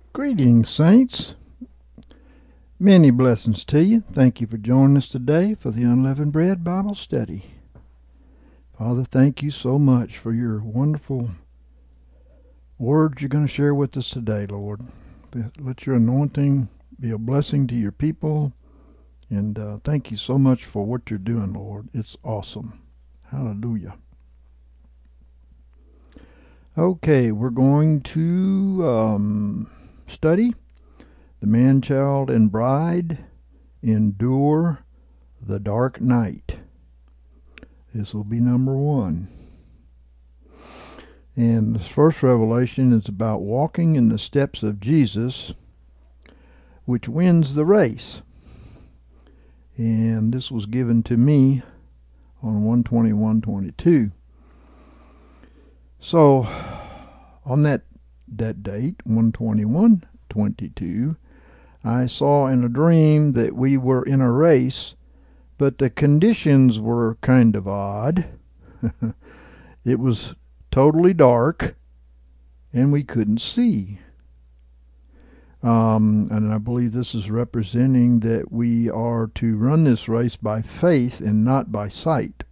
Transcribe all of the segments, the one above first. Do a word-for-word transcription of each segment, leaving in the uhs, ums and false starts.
Greetings, saints. Many blessings to you. Thank you for joining us today for the Unleavened Bread Bible Study. Father, thank you so much for your wonderful words you're going to share with us today, Lord. Let your anointing be a blessing to your people. And uh, thank you so much for what you're doing, Lord. It's awesome. Hallelujah. Okay, we're going to um, study the man, child, and bride endure the dark night. This will be number one. And this first revelation is about walking in the steps of Jesus, which wins the race. And this was given to me on one twenty-one twenty-two. So, on that that date, one twenty-one twenty-two, I saw in a dream that we were in a race, but the conditions were kind of odd. It was totally dark, and we couldn't see. Um, and I believe this is representing that we are to run this race by faith and not by sight.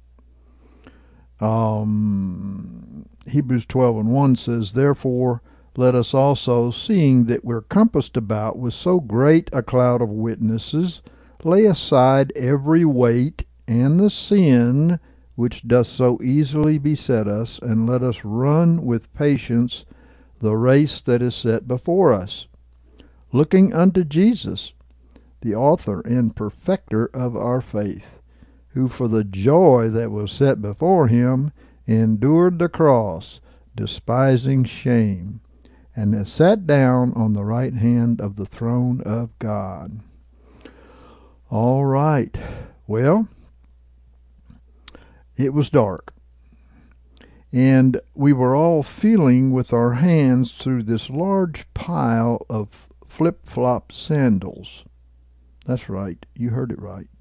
Um, Hebrews twelve and one says, "Therefore let us also, seeing that we're compassed about with so great a cloud of witnesses, lay aside every weight and the sin which doth so easily beset us, and let us run with patience the race that is set before us, looking unto Jesus, the author and perfecter of our faith, who for the joy that was set before him endured the cross, despising shame, and has sat down on the right hand of the throne of God." All right. Well, it was dark, and we were all feeling with our hands through this large pile of flip-flop sandals. That's right. You heard it right.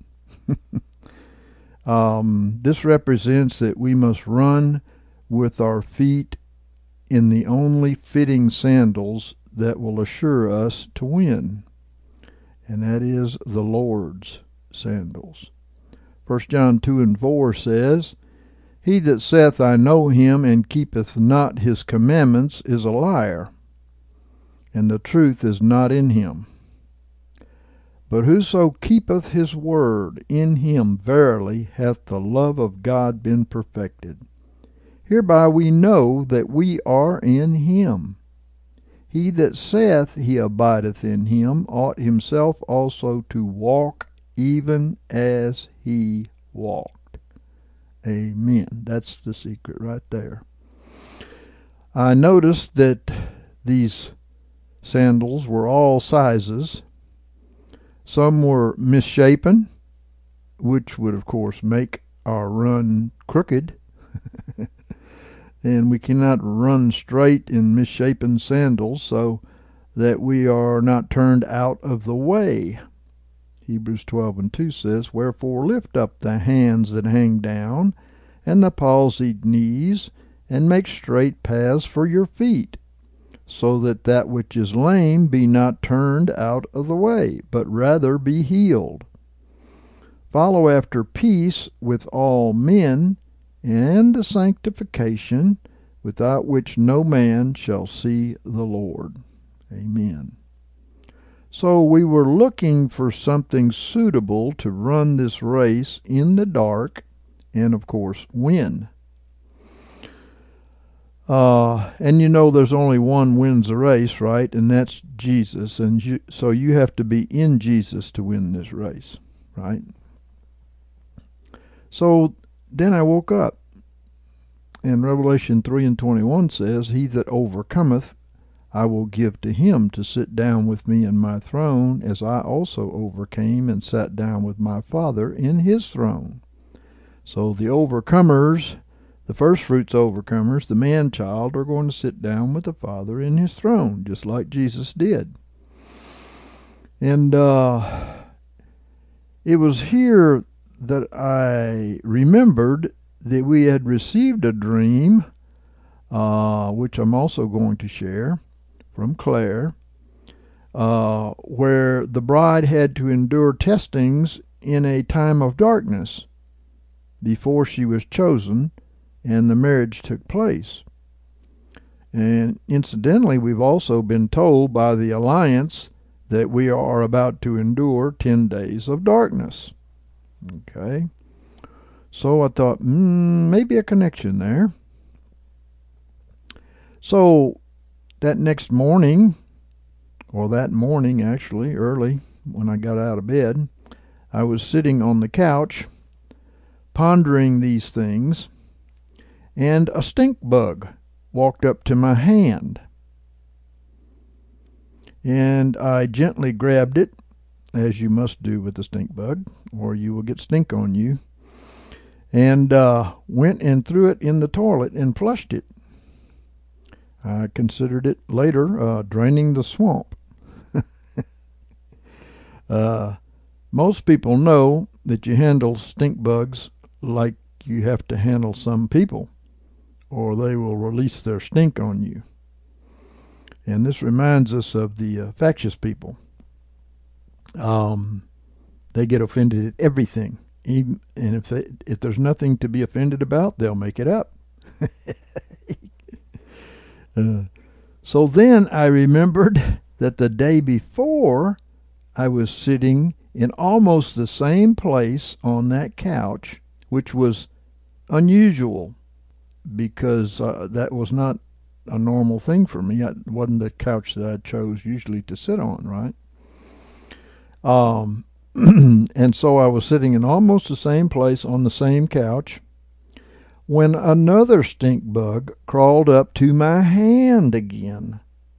um, this represents that we must run with our feet in the only fitting sandals that will assure us to win, and that is the Lord's sandals. First John two and four says, "He that saith, I know him, and keepeth not his commandments, is a liar, and the truth is not in him. But whoso keepeth his word, in him verily hath the love of God been perfected. Hereby we know that we are in him. He that saith he abideth in him ought himself also to walk even as he walked." Amen. That's the secret right there. I noticed that these sandals were all sizes. Some were misshapen, which would of course make our run crooked. And we cannot run straight in misshapen sandals, so that we are not turned out of the way. Hebrews twelve and two says, "Wherefore lift up the hands that hang down, and the palsied knees, and make straight paths for your feet, so that that which is lame be not turned out of the way, but rather be healed. Follow after peace with all men, and the sanctification, without which no man shall see the Lord." Amen. So we were looking for something suitable to run this race in the dark and, of course, win. Uh, and you know there's only one wins the race, right? And that's Jesus. And you, so you have to be in Jesus to win this race, right? So then I woke up, and Revelation three and twenty-one says, "He that overcometh, I will give to him to sit down with me in my throne, as I also overcame and sat down with my Father in his throne." So the overcomers, the first fruits overcomers, the man-child, are going to sit down with the Father in his throne, just like Jesus did. And uh, it was here that I remembered that we had received a dream, uh, which I'm also going to share, from Claire, uh, where the bride had to endure testings in a time of darkness before she was chosen and the marriage took place. And incidentally, we've also been told by the alliance that we are about to endure ten days of darkness. Okay. So I thought, mm, maybe a connection there. So that next morning, or that morning actually, early, when I got out of bed, I was sitting on the couch pondering these things, and a stink bug walked up to my hand. And I gently grabbed it, as you must do with a stink bug, or you will get stink on you, and uh, went and threw it in the toilet and flushed it. I considered it later uh, draining the swamp. uh, most people know that you handle stink bugs like you have to handle some people, or they will release their stink on you. And this reminds us of the uh, factious people. Um, they get offended at everything. Even, and if they, if there's nothing to be offended about, they'll make it up. uh, so then I remembered that the day before I was sitting in almost the same place on that couch, which was unusual because uh, that was not a normal thing for me. It wasn't the couch that I chose usually to sit on, right? Um, and so I was sitting in almost the same place on the same couch when another stink bug crawled up to my hand again.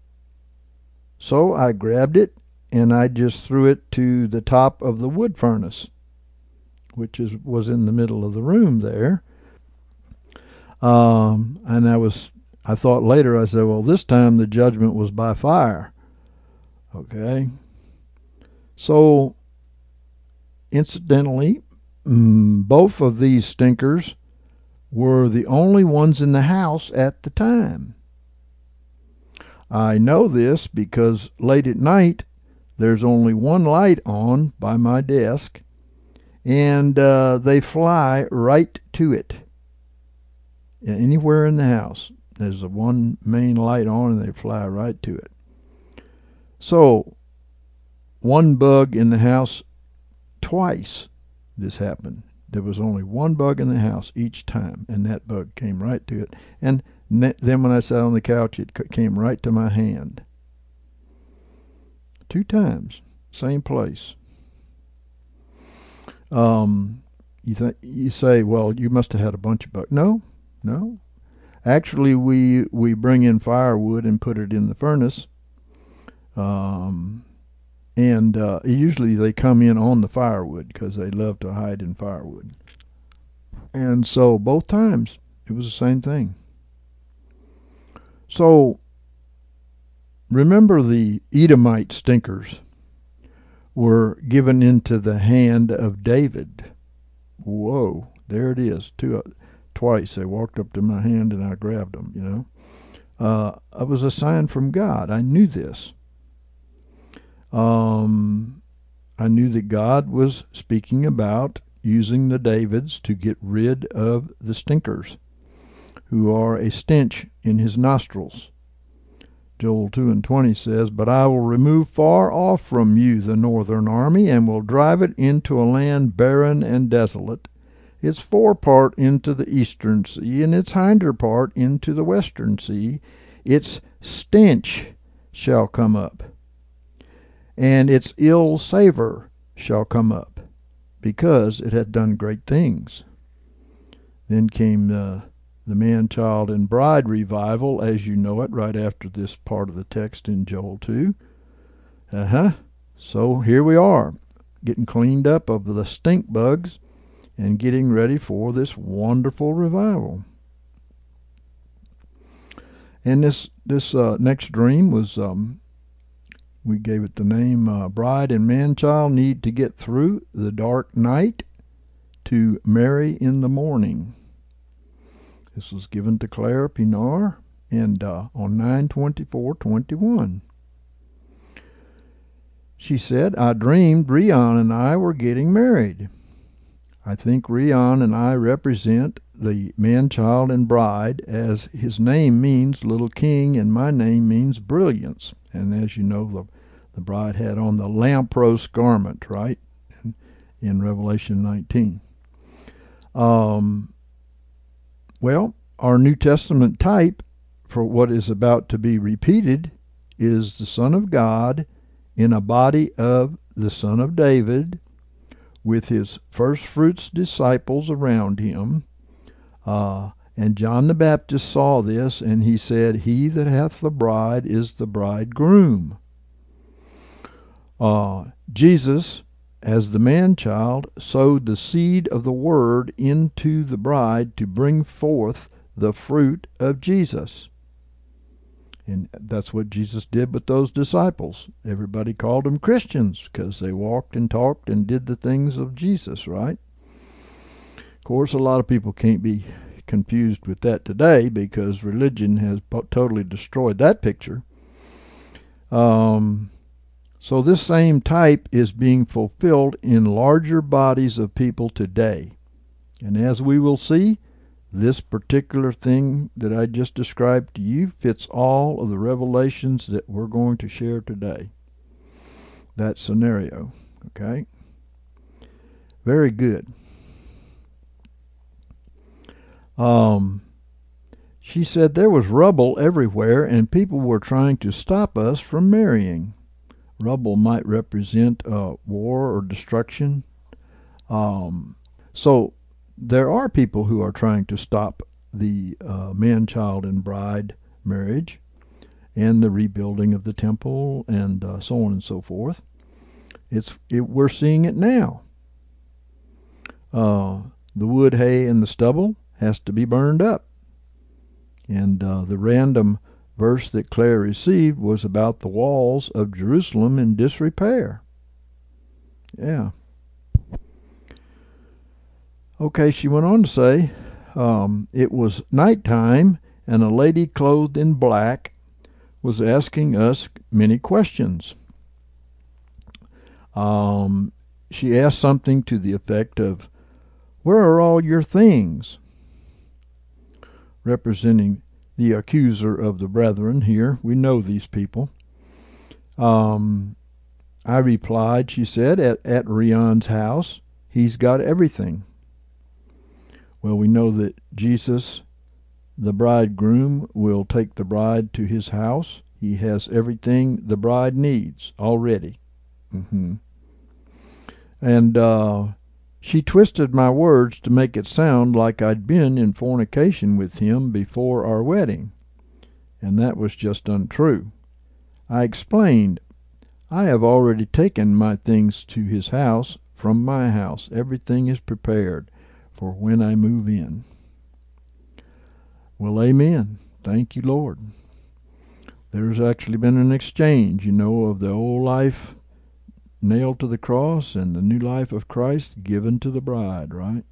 So I grabbed it and I just threw it to the top of the wood furnace, which is was in the middle of the room there. Um, and I was, I thought later, I said, well, this time the judgment was by fire. Okay. So, incidentally, mm, both of these stinkers were the only ones in the house at the time. I know this because late at night, there's only one light on by my desk, and uh, they fly right to it. Anywhere in the house, there's a one main light on, and they fly right to it. So, one bug in the house, twice this happened. There was only one bug in the house each time, and that bug came right to it. And then when I sat on the couch, it came right to my hand. Two times, same place. Um, you th- you say, well, you must have had a bunch of bugs. No, no. Actually, we we bring in firewood and put it in the furnace. Um, and uh, usually they come in on the firewood because they love to hide in firewood. And so both times it was the same thing. So remember, the Edomite stinkers were given into the hand of David. Whoa, there it is. Two, uh, twice they walked up to my hand and I grabbed them, you know. Uh, it was a sign from God. I knew this. Um, I knew that God was speaking about using the Davids to get rid of the stinkers, who are a stench in his nostrils. Joel two and twenty says, but I will remove far off from you the northern army, and will drive it into a land barren and desolate, its forepart into the eastern sea, and its hinder part into the western sea. Its stench shall come up, and its ill savor shall come up, because it hath done great things. Then came the, the man, child, and bride revival, as you know it, right after this part of the text in Joel two. Uh-huh. So here we are, getting cleaned up of the stink bugs and getting ready for this wonderful revival. And this, this uh, next dream was... Um, We gave it the name uh, Bride and Man-Child Need to Get Through the Dark Night to Marry in the Morning. This was given to Claire Pinar and uh, on nine twenty-four twenty-one. She said, I dreamed Rion and I were getting married. I think Rion and I represent the man-child and bride, as his name means little king and my name means brilliance. And as you know, the, the bride had on the lampros garment, right, in, in Revelation nineteen. Um, well, our New Testament type for what is about to be repeated is the Son of God in a body of the Son of David, with his first fruits disciples around him. Uh, and John the Baptist saw this, and he said, He that hath the bride is the bridegroom. Uh, Jesus, as the man-child, sowed the seed of the word into the bride to bring forth the fruit of Jesus. And that's what Jesus did with those disciples. Everybody called them Christians because they walked and talked and did the things of Jesus, right? Of course, a lot of people can't be confused with that today because religion has totally destroyed that picture. Um, so this same type is being fulfilled in larger bodies of people today. And as we will see, this particular thing that I just described to you fits all of the revelations that we're going to share today. That scenario, okay? Very good. Um, she said there was rubble everywhere and people were trying to stop us from marrying. Rubble might represent uh, war or destruction. Um, so there are people who are trying to stop the uh, man-child and bride marriage and the rebuilding of the temple and uh, so on and so forth. It's it, we're seeing it now. Uh, the wood, hay, and the stubble has to be burned up. And uh, the random verse that Claire received was about the walls of Jerusalem in disrepair. Yeah. Okay, she went on to say, um, it was nighttime, and a lady clothed in black was asking us many questions. Um, she asked something to the effect of, where are all your things? Representing the accuser of the brethren here. We know these people. Um, I replied, she said, at, at Rion's house, he's got everything. Well, we know that Jesus, the bridegroom, will take the bride to his house. He has everything the bride needs already. Mm-hmm. And uh, she twisted my words to make it sound like I'd been in fornication with him before our wedding. And that was just untrue. I explained, I have already taken my things to his house from my house. Everything is prepared for when I move in. Well, amen. Thank you, Lord. There's actually been an exchange, you know, of the old life nailed to the cross and the new life of Christ given to the bride, right?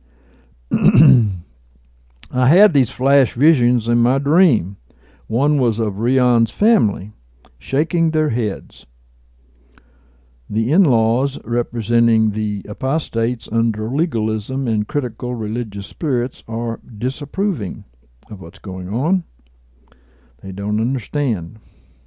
I had these flash visions in my dream. One was of Rion's family, shaking their heads. The in-laws, representing the apostates under legalism and critical religious spirits, are disapproving of what's going on. They don't understand.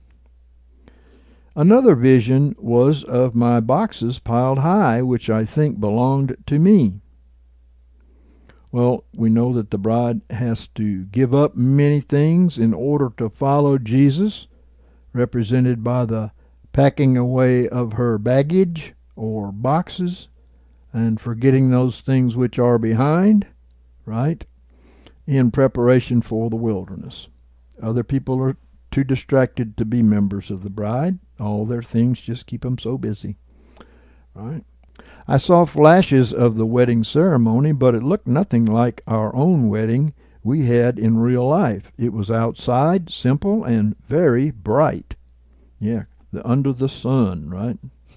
Another vision was of my boxes piled high, which I think belonged to me. Well, we know that the bride has to give up many things in order to follow Jesus, represented by the packing away of her baggage or boxes and forgetting those things which are behind, right, in preparation for the wilderness. Other people are too distracted to be members of the bride. All their things just keep them so busy, right? I saw flashes of the wedding ceremony, but it looked nothing like our own wedding we had in real life. It was outside, simple, and very bright. Yeah, the under the sun, right?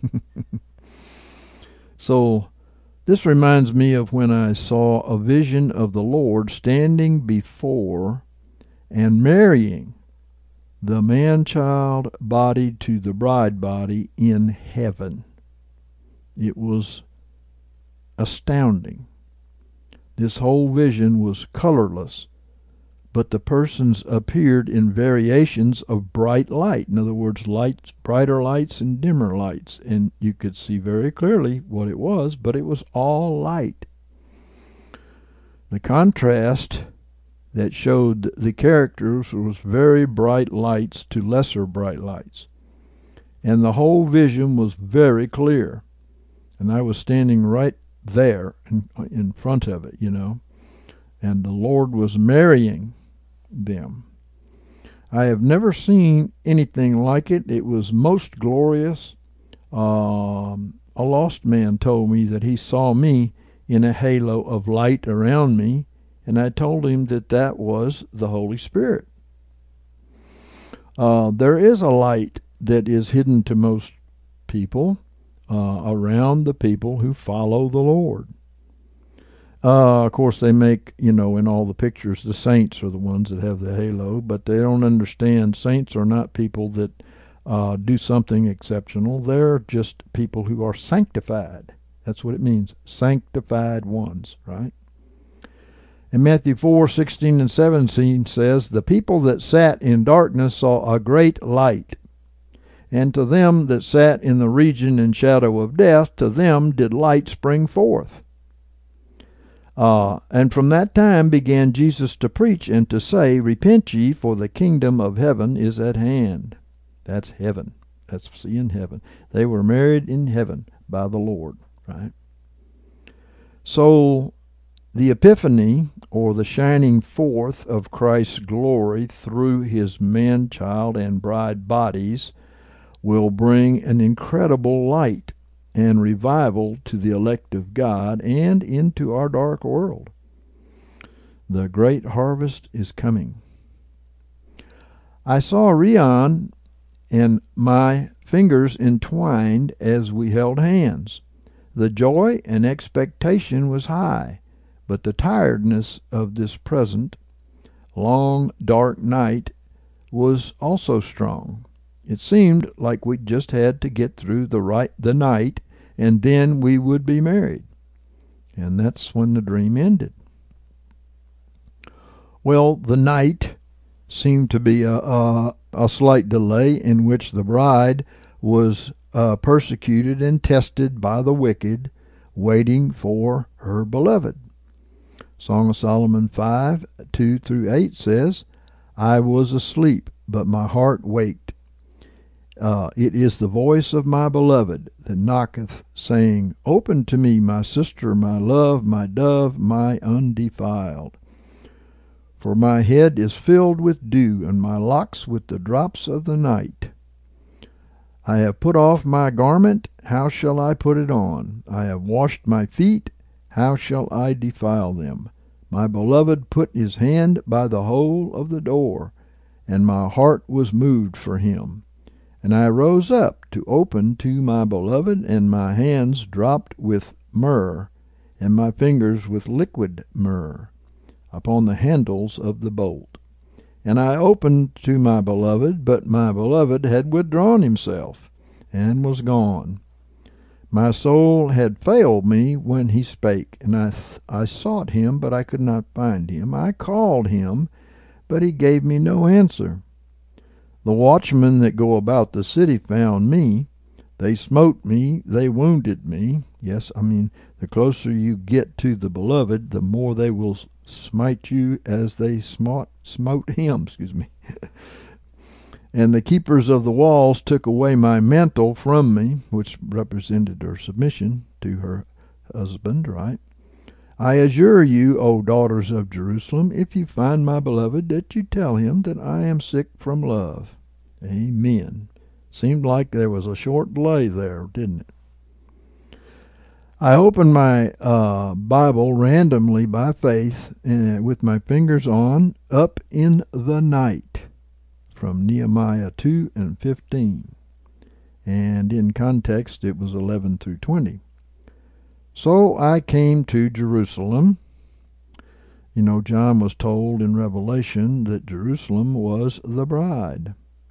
So this reminds me of when I saw a vision of the Lord standing before and marrying the man-child body to the bride body in heaven. It was astounding. This whole vision was colorless, but the persons appeared in variations of bright light. In other words, lights, brighter lights and dimmer lights. And you could see very clearly what it was, but it was all light. The contrast that showed the characters was very bright lights to lesser bright lights. And the whole vision was very clear. And I was standing right there in, in front of it, you know. And the Lord was marrying them. I have never seen anything like it. It was most glorious. Um, a lost man told me that he saw me in a halo of light around me, and I told him that that was the Holy Spirit. Uh, there is a light that is hidden to most people uh, around the people who follow the Lord. Uh, of course, they make, you know, in all the pictures, the saints are the ones that have the halo, but they don't understand saints are not people that uh, do something exceptional. They're just people who are sanctified. That's what it means, sanctified ones, right? And Matthew four, sixteen and seventeen says, the people that sat in darkness saw a great light. And to them that sat in the region and shadow of death, to them did light spring forth. Uh, and from that time began Jesus to preach and to say, repent ye, for the kingdom of heaven is at hand. That's heaven. That's seeing heaven. They were married in heaven by the Lord, right? So the epiphany, or the shining forth of Christ's glory through his man-child and bride bodies, will bring an incredible light and revival to the elect of God and into our dark world. The great harvest is coming. I saw Rion and my fingers entwined as we held hands. The joy and expectation was high, but the tiredness of this present, long, dark night was also strong. It seemed like we just had to get through the right the night, and then we would be married. And that's when the dream ended. Well, the night seemed to be a, a, a slight delay in which the bride was uh, persecuted and tested by the wicked, waiting for her beloved. Song of Solomon five, two through eight says, I was asleep, but my heart waked. Uh, it is the voice of my beloved that knocketh, saying, open to me, my sister, my love, my dove, my undefiled. For my head is filled with dew, and my locks with the drops of the night. I have put off my garment, how shall I put it on? I have washed my feet, how shall I defile them? My beloved put his hand by the hole of the door, and my heart was moved for him. And I rose up to open to my beloved, and my hands dropped with myrrh, and my fingers with liquid myrrh, upon the handles of the bolt. And I opened to my beloved, but my beloved had withdrawn himself, and was gone. My soul had failed me when he spake, and I, th- I sought him, but I could not find him. I called him, but he gave me no answer. The watchmen that go about the city found me. They smote me, they wounded me. Yes, I mean, the closer you get to the beloved, the more they will smite you as they smote, smote him, excuse me. And the keepers of the walls took away my mantle from me, which represented her submission to her husband, right? I adjure you, O daughters of Jerusalem, if you find my beloved, that you tell him that I am sick from love. Amen. Seemed like there was a short delay there, didn't it? I opened my uh, Bible randomly by faith, and with my fingers on, up in the night, from Nehemiah two and fifteen. And in context, it was eleven through twenty. So I came to Jerusalem. You know, John was told in Revelation that Jerusalem was the bride.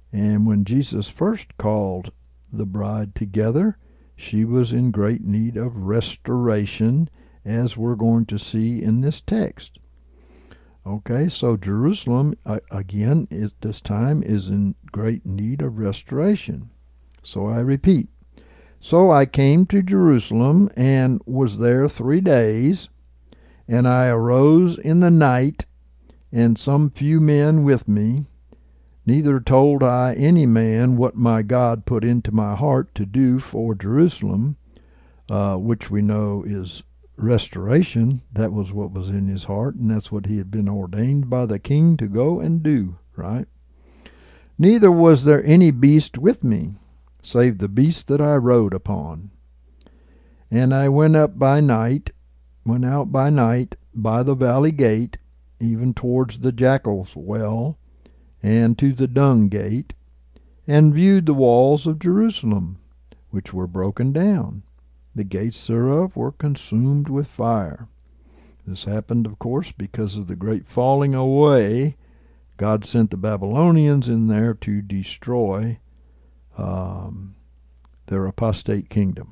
And when Jesus first called the bride together, she was in great need of restoration, as we're going to see in this text. Okay, so Jerusalem, uh, again, is, this time is in great need of restoration. So I repeat. So I came to Jerusalem and was there three days, and I arose in the night, and some few men with me. Neither told I any man what my God put into my heart to do for Jerusalem, uh, which we know is restoration. That was what was in his heart, and that's what he had been ordained by the king to go and do, right? Neither was there any beast with me, save the beast that I rode upon. And I went up by night, went out by night by the valley gate, even towards the jackal's well, and to the dung gate, and viewed the walls of Jerusalem, which were broken down. The gates thereof were consumed with fire. This happened, of course, because of the great falling away. God sent the Babylonians in there to destroy um, their apostate kingdom.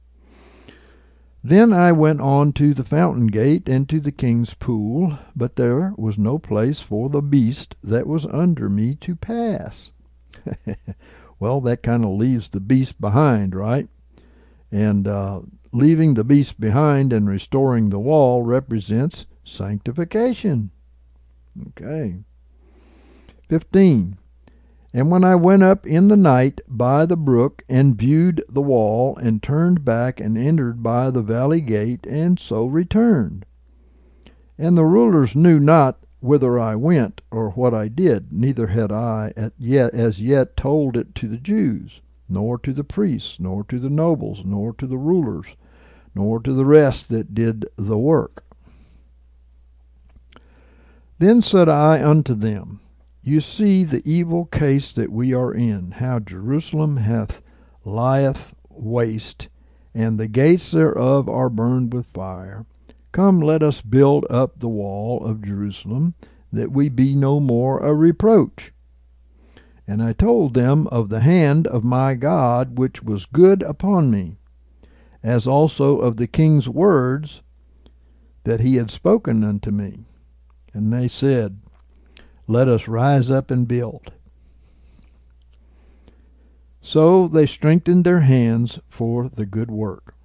Then I went on to the fountain gate and to the king's pool, but there was no place for the beast that was under me to pass. Well, that kind of leaves the beast behind, right? And uh, leaving the beast behind and restoring the wall represents sanctification. Okay. fifteen. And when I went up in the night by the brook, and viewed the wall, and turned back, and entered by the valley gate, and so returned. And the rulers knew not whither I went, or what I did, neither had I at yet, as yet told it to the Jews, nor to the priests, nor to the nobles, nor to the rulers, nor to the rest that did the work. Then said I unto them, You see the evil case that we are in, how Jerusalem hath lieth waste, and the gates thereof are burned with fire. Come, let us build up the wall of Jerusalem, that we be no more a reproach. And I told them of the hand of my God, which was good upon me, as also of the king's words that he had spoken unto me. And they said, Let us rise up and build. So they strengthened their hands for the good work.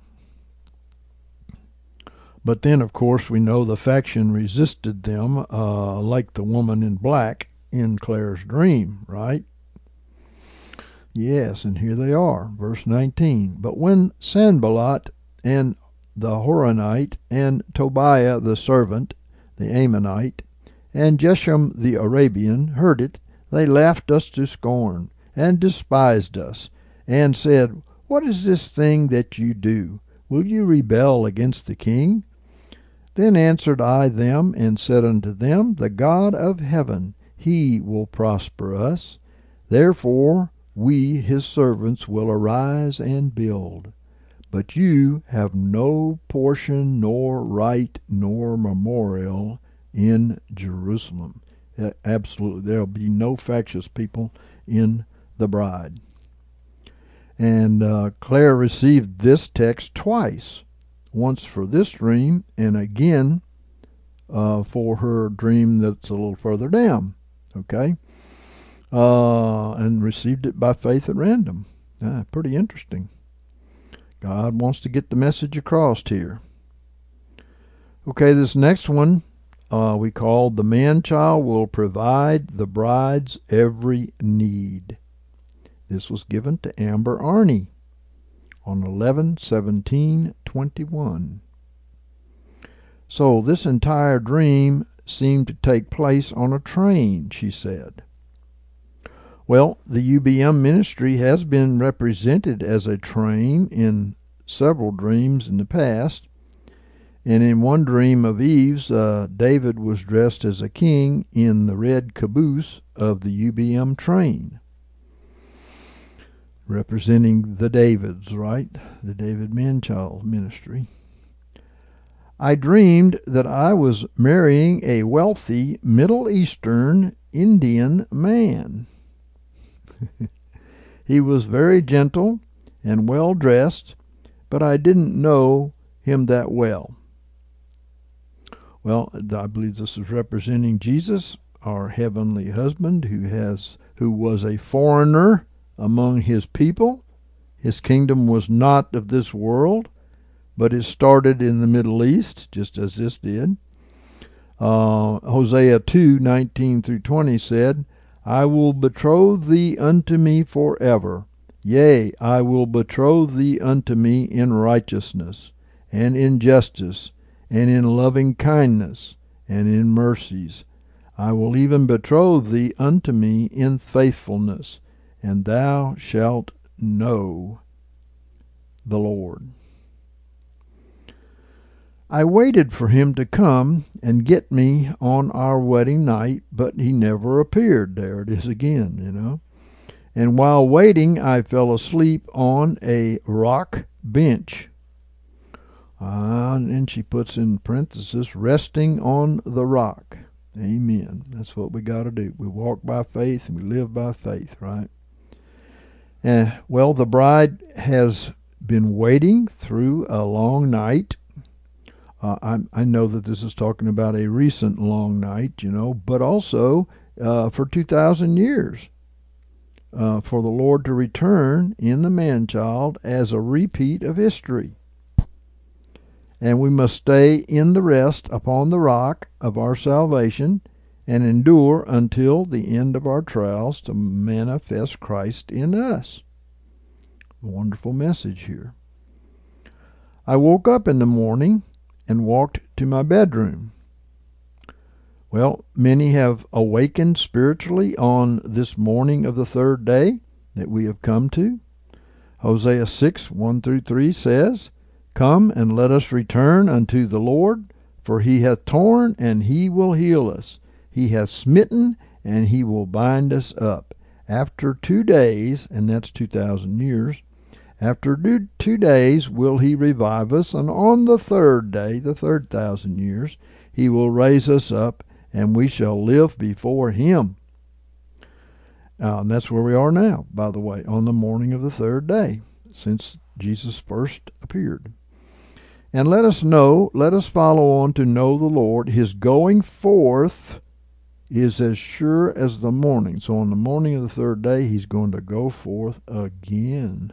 But then, of course, we know the faction resisted them, uh, like the woman in black in Claire's dream, right? Yes, and here they are, verse nineteen. But when Sanballat and the Horonite and Tobiah the servant, the Ammonite, and Geshem the Arabian heard it, they laughed us to scorn, and despised us, and said, What is this thing that you do? Will you rebel against the king? Then answered I them, and said unto them, The God of heaven, he will prosper us. Therefore we, his servants, will arise and build. But you have no portion, nor right, nor memorial in Jerusalem. Absolutely, there will be no factious people in the bride. And uh, Claire received this text twice, once for this dream, and again uh, for her dream that's a little further down. Okay, uh, and received it by faith at random. Ah, pretty interesting. God wants to get the message across here. Okay, this next one uh, we call The Man-Child Will Provide the Bride's Every Need. This was given to Amber Arney on eleven seventeen twenty-one. So this entire dream seemed to take place on a train, she said. Well, the U B M ministry has been represented as a train in several dreams in the past. And in one dream of Eve's, uh, David was dressed as a king in the red caboose of the U B M train, representing the Davids, right? The David Man-Child ministry. I dreamed that I was marrying a wealthy Middle Eastern Indian man. He was very gentle and well dressed, but I didn't know him that well. Well, I believe this is representing Jesus, our heavenly husband, who has who was a foreigner among his people. His kingdom was not of this world, but it started in the Middle East, just as this did. Uh, Hosea two, nineteen through twenty said, I will betroth thee unto me forever. Yea, I will betroth thee unto me in righteousness, and in justice, and in loving kindness, and in mercies. I will even betroth thee unto me in faithfulness, and thou shalt know the Lord. I waited for him to come and get me on our wedding night, but he never appeared. There it is again, you know. And while waiting, I fell asleep on a rock bench. Uh, and she puts in parenthesis, resting on the rock. Amen. That's what we got to do. We walk by faith and we live by faith, right? And, well, the bride has been waiting through a long night. Uh, I, I know that this is talking about a recent long night, you know, but also uh, for two thousand years uh, for the Lord to return in the man-child as a repeat of history. And we must stay in the rest upon the rock of our salvation and endure until the end of our trials to manifest Christ in us. A wonderful message here. I woke up in the morning and walked to my bedroom. Well, many have awakened spiritually on this morning of the third day that we have come to. Hosea six, one through three says, Come and let us return unto the Lord, for he hath torn and he will heal us. He hath smitten and he will bind us up. After two days, and that's two thousand years, after two days will he revive us, and on the third day, the third thousand years, he will raise us up, and we shall live before him. Uh, and that's where we are now, by the way, on the morning of the third day, since Jesus first appeared. And let us know, let us follow on to know the Lord. His going forth is as sure as the morning. So on the morning of the third day, he's going to go forth again.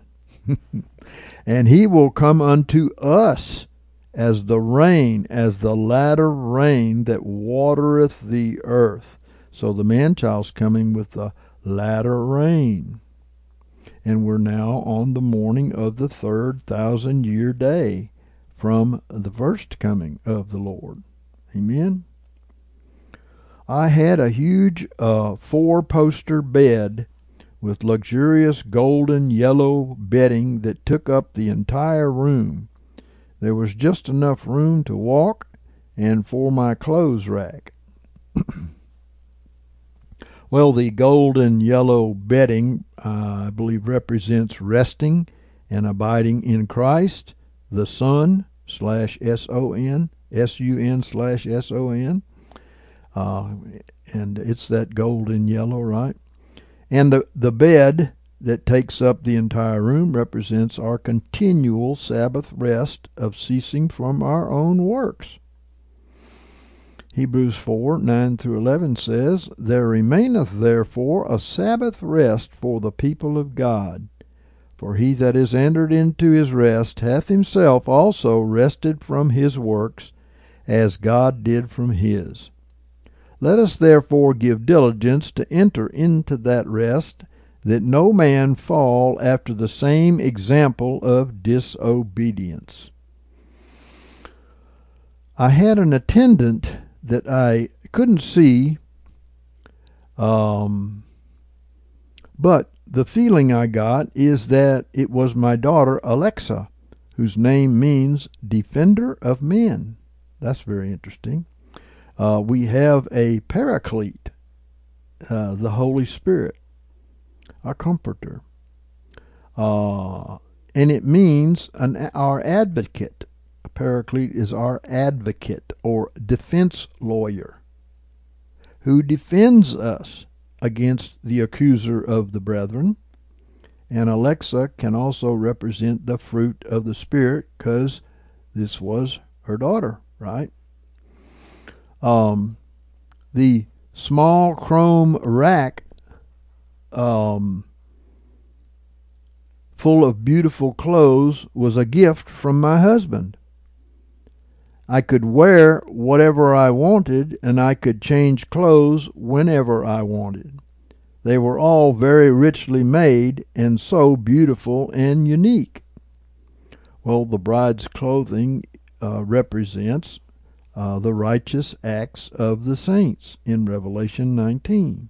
And he will come unto us as the rain, as the latter rain that watereth the earth. So the man-child's coming with the latter rain. And we're now on the morning of the third thousand-year day from the first coming of the Lord. Amen. I had a huge uh, four-poster bed with luxurious golden yellow bedding that took up the entire room. There was just enough room to walk and for my clothes rack. Well, the golden yellow bedding, uh, I believe, represents resting and abiding in Christ, the Son, slash S O N, S U N slash S O N. Uh, and it's that golden yellow, right? And the, the bed that takes up the entire room represents our continual Sabbath rest of ceasing from our own works. Hebrews four, nine through eleven says, There remaineth therefore a Sabbath rest for the people of God. For he that is entered into his rest hath himself also rested from his works, as God did from his. Let us therefore give diligence to enter into that rest, that no man fall after the same example of disobedience. I had an attendant that I couldn't see, um, but the feeling I got is that it was my daughter Alexa, whose name means defender of men. That's very interesting. Uh, we have a paraclete, uh, the Holy Spirit, a comforter. Uh, and it means an, our advocate. A paraclete is our advocate or defense lawyer who defends us against the accuser of the brethren. And Alexa can also represent the fruit of the Spirit, because this was her daughter, right? Um, the small chrome rack um, full of beautiful clothes was a gift from my husband. I could wear whatever I wanted, and I could change clothes whenever I wanted. They were all very richly made and so beautiful and unique. Well, the bride's clothing uh, represents uh, the righteous acts of the saints in Revelation nineteen.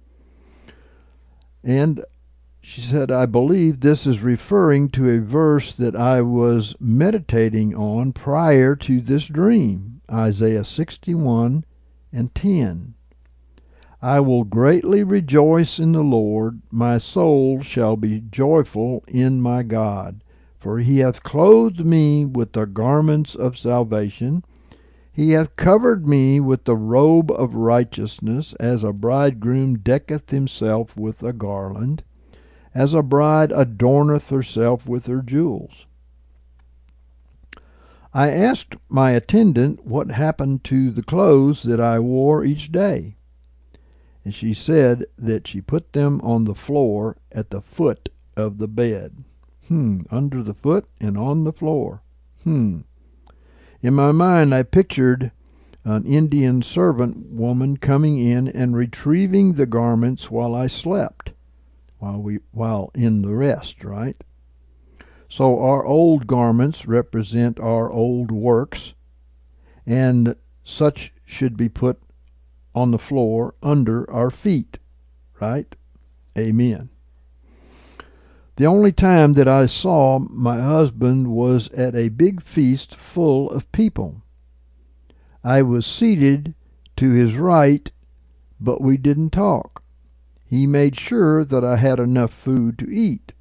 And she said, I believe this is referring to a verse that I was meditating on prior to this dream, Isaiah sixty-one and ten. I will greatly rejoice in the Lord, my soul shall be joyful in my God, for he hath clothed me with the garments of salvation. He hath covered me with the robe of righteousness, as a bridegroom decketh himself with a garland, as a bride adorneth herself with her jewels. I asked my attendant what happened to the clothes that I wore each day, and she said that she put them on the floor at the foot of the bed. Hmm, under the foot and on the floor. Hmm. In my mind, I pictured an Indian servant woman coming in and retrieving the garments while I slept, while we while in the rest, right? So our old garments represent our old works, and such should be put on the floor under our feet, right? Amen. The only time that I saw my husband was at a big feast full of people. I was seated to his right, but we didn't talk. He made sure that I had enough food to eat.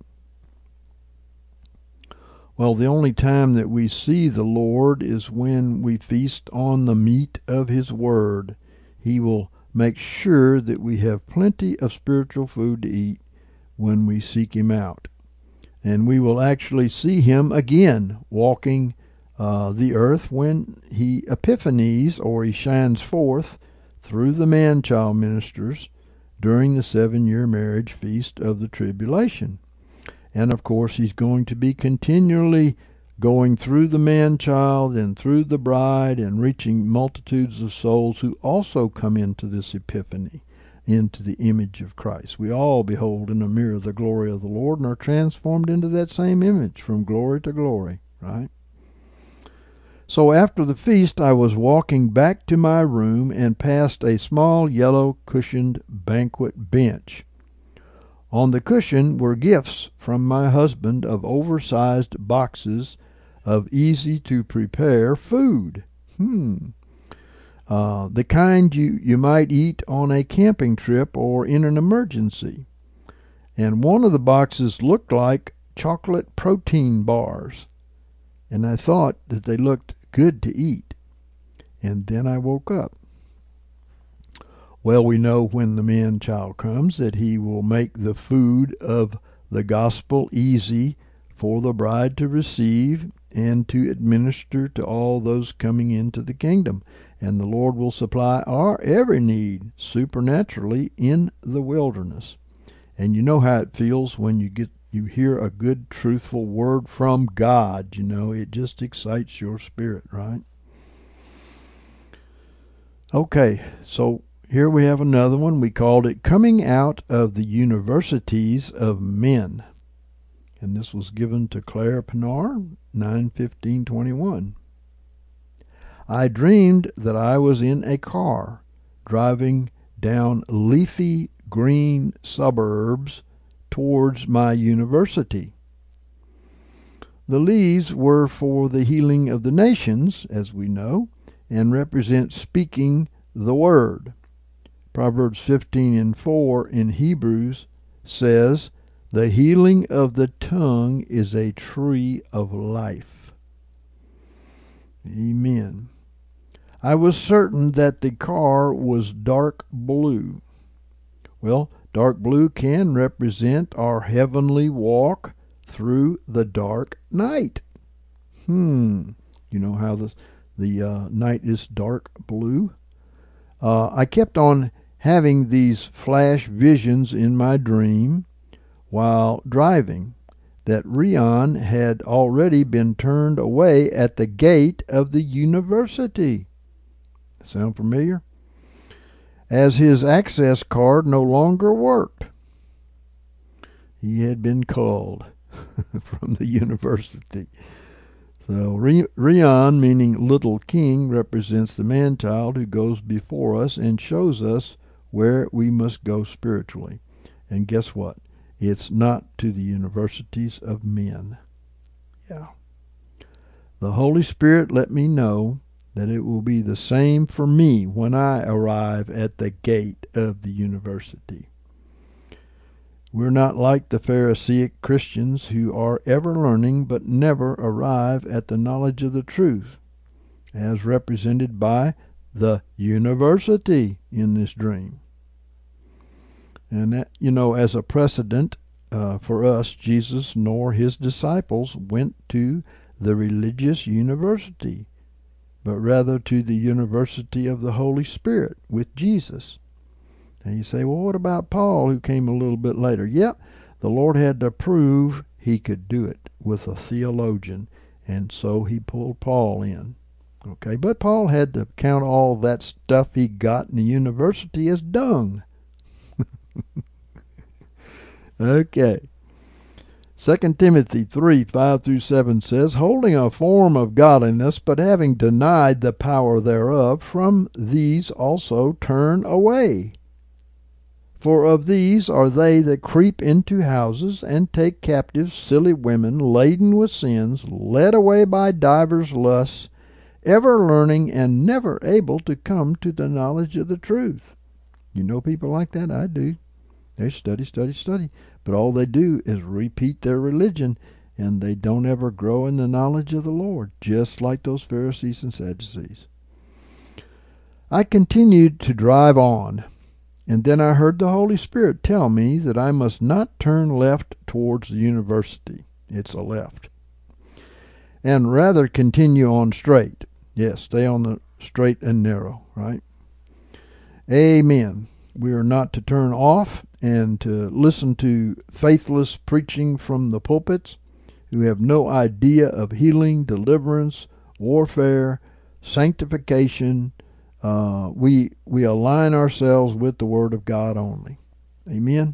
Well, the only time that we see the Lord is when we feast on the meat of his word. He will make sure that we have plenty of spiritual food to eat when we seek him out. And we will actually see him again walking uh, the earth when he epiphanies, or he shines forth through the man-child ministers during the seven-year marriage feast of the tribulation. And of course, he's going to be continually going through the man-child and through the bride and reaching multitudes of souls who also come into this epiphany, into the image of Christ. We all behold in a mirror the glory of the Lord and are transformed into that same image from glory to glory, right? So after the feast, I was walking back to my room and passed a small yellow cushioned banquet bench. On the cushion were gifts from my husband of oversized boxes of easy-to-prepare food. Hmm. Uh, the kind you, you might eat on a camping trip or in an emergency. And one of the boxes looked like chocolate protein bars. And I thought that they looked good to eat. And then I woke up. Well, we know when the man-child comes that he will make the food of the gospel easy for the bride to receive and to administer to all those coming into the kingdom. And the Lord will supply our every need supernaturally in the wilderness. And you know how it feels when you get you hear a good, truthful word from God. You know, it just excites your spirit, right? Okay, so here we have another one. We called it Coming Out of the Universities of Men. And this was given to Claire Pinar, nine fifteen twenty-one. I dreamed that I was in a car driving down leafy green suburbs towards my university. The leaves were for the healing of the nations, as we know, and represent speaking the word. Proverbs fifteen and four in Hebrews says, the healing of the tongue is a tree of life. Amen. I was certain that the car was dark blue. Well, dark blue can represent our heavenly walk through the dark night. Hmm. You know how the, the uh, night is dark blue? Uh, I kept on having these flash visions in my dream while driving that Rion had already been turned away at the gate of the university. Sound familiar? As his access card no longer worked. He had been called from the university. So Rion, meaning little king, represents the man-child who goes before us and shows us where we must go spiritually. And guess what? It's not to the universities of men. Yeah. The Holy Spirit let me know that it will be the same for me when I arrive at the gate of the university. We're not like the Pharisaic Christians who are ever learning but never arrive at the knowledge of the truth, as represented by the university in this dream. And that, you know, as a precedent uh, for us, Jesus nor his disciples went to the religious university, but rather to the university of the Holy Spirit with Jesus. And you say, well, what about Paul, who came a little bit later? Yep, the Lord had to prove he could do it with a theologian, and so he pulled Paul in. Okay, but Paul had to count all that stuff he got in the university as dung. Okay. Second Timothy three, five through seven says, holding a form of godliness, but having denied the power thereof, from these also turn away. For of these are they that creep into houses, and take captive silly women laden with sins, led away by divers lusts, ever learning and never able to come to the knowledge of the truth. You know people like that? I do. They study, study, study. But all they do is repeat their religion, and they don't ever grow in the knowledge of the Lord, just like those Pharisees and Sadducees. I continued to drive on, and then I heard the Holy Spirit tell me that I must not turn left towards the university. It's a left. And rather continue on straight. Yes, stay on the straight and narrow, right? Amen. We are not to turn off and to listen to faithless preaching from the pulpits who have no idea of healing, deliverance, warfare, sanctification. Uh, we we align ourselves with the Word of God only. Amen.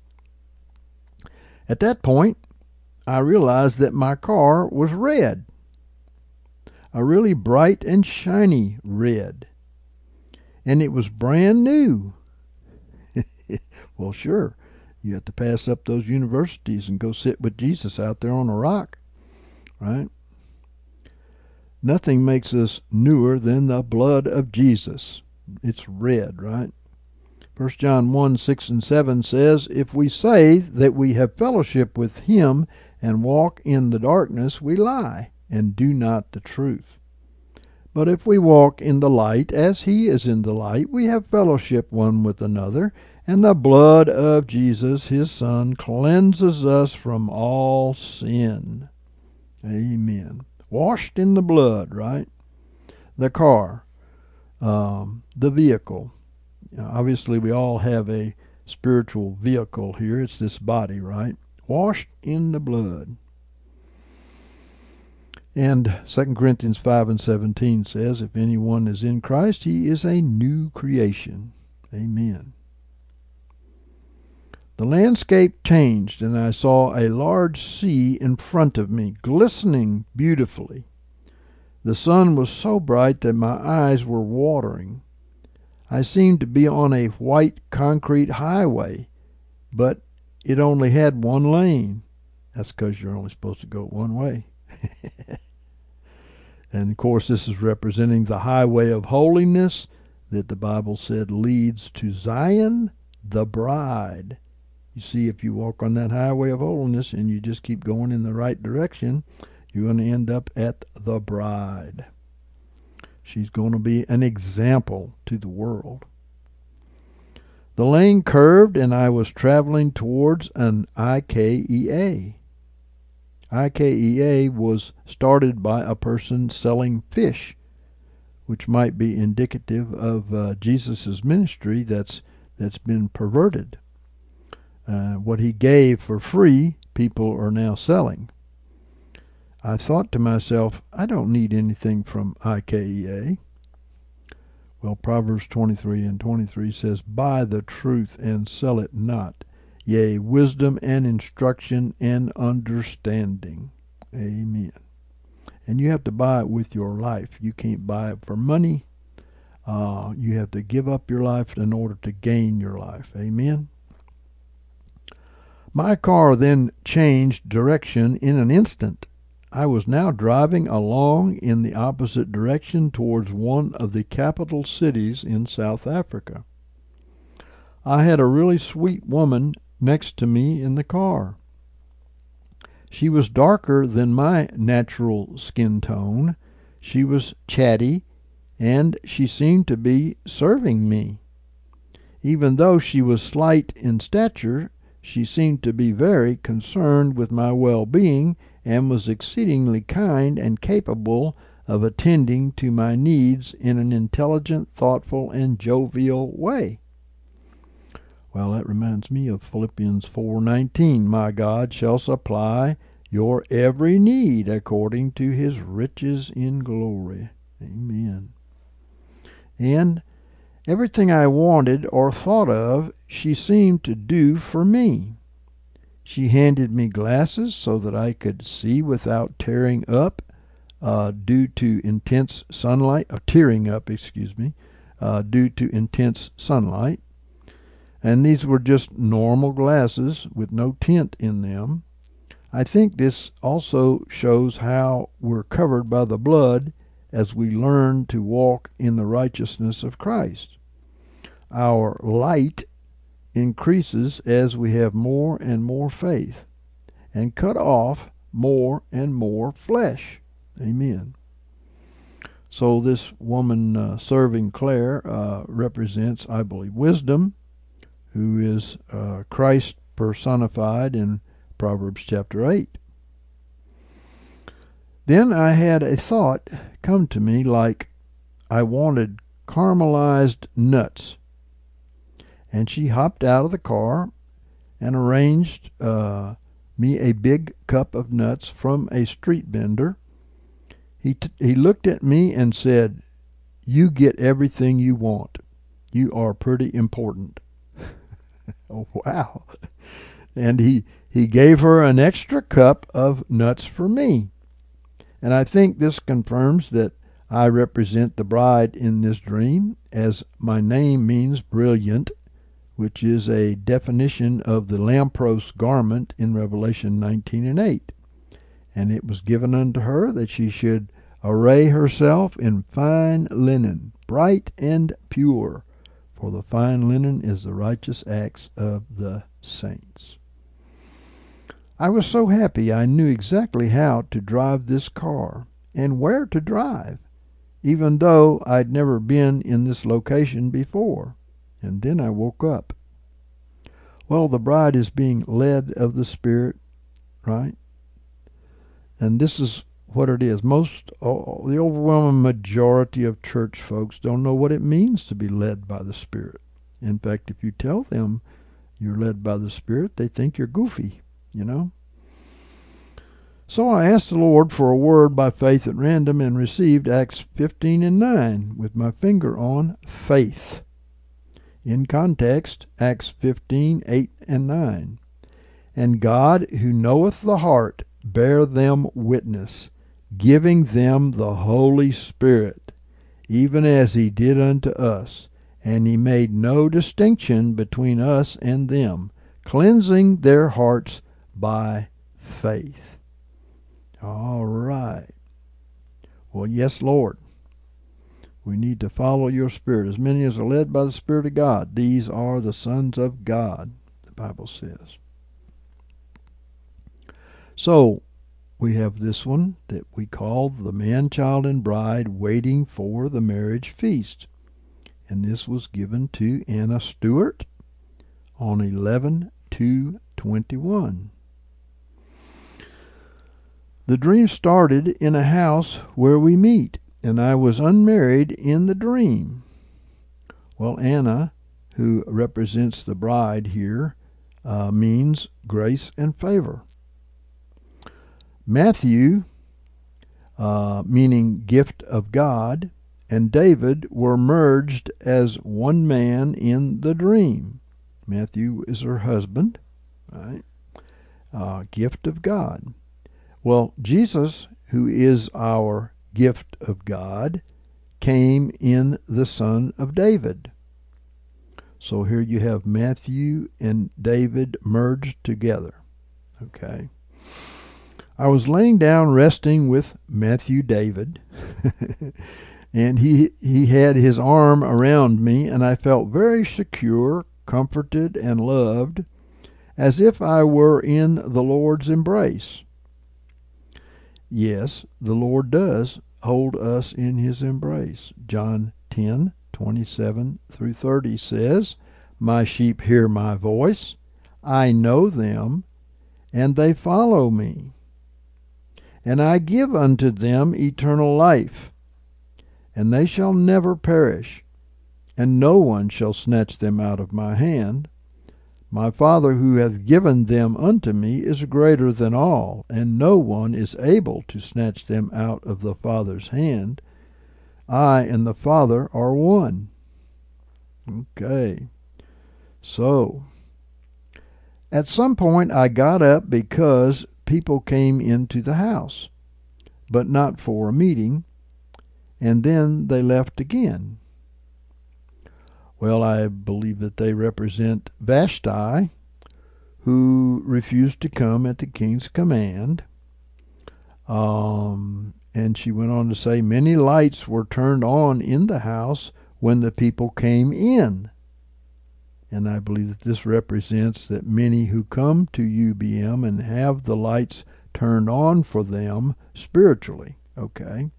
At that point, I realized that my car was red. A really bright and shiny red. And it was brand new. Well, sure, you have to pass up those universities and go sit with Jesus out there on a rock, right? Nothing makes us newer than the blood of Jesus. It's red, right? First John one, six and seven says, if we say that we have fellowship with him and walk in the darkness, we lie and do not the truth. But if we walk in the light as he is in the light, we have fellowship one with another, and the blood of Jesus, his Son, cleanses us from all sin. Amen. Washed in the blood, right? The car, um, the vehicle. Obviously, we all have a spiritual vehicle here. It's this body, right? Washed in the blood. And Second Corinthians five and seventeen says, if anyone is in Christ, he is a new creation. Amen. The landscape changed, and I saw a large sea in front of me, glistening beautifully. The sun was so bright that my eyes were watering. I seemed to be on a white concrete highway, but it only had one lane. That's because you're only supposed to go one way. And, of course, this is representing the highway of holiness that the Bible said leads to Zion, the bride. You see, if you walk on that highway of holiness and you just keep going in the right direction, you're going to end up at the bride. She's going to be an example to the world. The lane curved, and I was traveling towards an I K E A. I K E A was started by a person selling fish, which might be indicative of uh, Jesus' ministry that's that's been perverted. Uh, what he gave for free, people are now selling. I thought to myself, I don't need anything from I K E A. Well, Proverbs twenty-three and twenty-three says, buy the truth and sell it not, yea, wisdom and instruction and understanding. Amen. And you have to buy it with your life. You can't buy it for money. Uh, you have to give up your life in order to gain your life. Amen. My car then changed direction in an instant. I was now driving along in the opposite direction towards one of the capital cities in South Africa. I had a really sweet woman next to me in the car. She was darker than my natural skin tone. She was chatty, and she seemed to be serving me. Even though she was slight in stature, she seemed to be very concerned with my well-being and was exceedingly kind and capable of attending to my needs in an intelligent, thoughtful, and jovial way. Well, that reminds me of Philippians four nineteen. My God shall supply your every need according to his riches in glory. Amen. And everything I wanted or thought of, she seemed to do for me. She handed me glasses so that I could see without tearing up uh, due to intense sunlight, or tearing up, excuse me, uh, due to intense sunlight. And these were just normal glasses with no tint in them. I think this also shows how we're covered by the blood as we learn to walk in the righteousness of Christ. Our light increases as we have more and more faith and cut off more and more flesh. Amen. So this woman uh, serving Claire uh, represents, I believe, wisdom, who is uh, Christ personified in Proverbs chapter eight. Then I had a thought come to me like I wanted caramelized nuts. And she hopped out of the car and arranged uh, me a big cup of nuts from a street vendor. He, t- he looked at me and said, you get everything you want. You are pretty important. Oh, wow. And he, he gave her an extra cup of nuts for me. And I think this confirms that I represent the bride in this dream, as my name means brilliant, which is a definition of the lampros garment in Revelation nineteen and eight. And it was given unto her that she should array herself in fine linen, bright and pure, for the fine linen is the righteous acts of the saints. I was so happy I knew exactly how to drive this car and where to drive, even though I'd never been in this location before. And then I woke up. Well, the bride is being led of the Spirit, right? And this is what it is. Most, oh, the overwhelming majority of church folks don't know what it means to be led by the Spirit. In fact, if you tell them you're led by the Spirit, they think you're goofy, you know. So I asked the Lord for a word by faith at random and received Acts fifteen and nine with my finger on faith. In context, Acts fifteen, eight and nine. And God, who knoweth the heart, bear them witness, giving them the Holy Spirit, even as he did unto us. And he made no distinction between us and them, cleansing their hearts by faith. All right. Well, yes, Lord. We need to follow your Spirit. As many as are led by the Spirit of God, these are the sons of God, the Bible says. So, we have this one that we call the man, child, and bride waiting for the marriage feast. And this was given to Anna Stewart, on eleven two twenty-one. The dream started in a house where we meet, and I was unmarried in the dream. Well, Anna, who represents the bride here, uh, means grace and favor. Matthew, uh, meaning gift of God, and David were merged as one man in the dream. Matthew is her husband, right? Uh, gift of God. Well, Jesus, who is our gift of God, came in the Son of David. So here you have Matthew and David merged together. Okay. I was laying down resting with Matthew David, and he, he had his arm around me, and I felt very secure, comforted, and loved, as if I were in the Lord's embrace. Yes, the Lord does hold us in his embrace. John ten twenty-seven through thirty says, "My sheep hear my voice. I know them, and they follow me. And I give unto them eternal life, and they shall never perish, and no one shall snatch them out of my hand. My Father who hath given them unto me is greater than all, and no one is able to snatch them out of the Father's hand. I and the Father are one." Okay. So, at some point I got up because people came into the house, but not for a meeting, and then they left again. Well, I believe that they represent Vashti, who refused to come at the king's command. Um, and she went on to say, many lights were turned on in the house when the people came in. And I believe that this represents that many who come to U B M and have the lights turned on for them spiritually. Okay.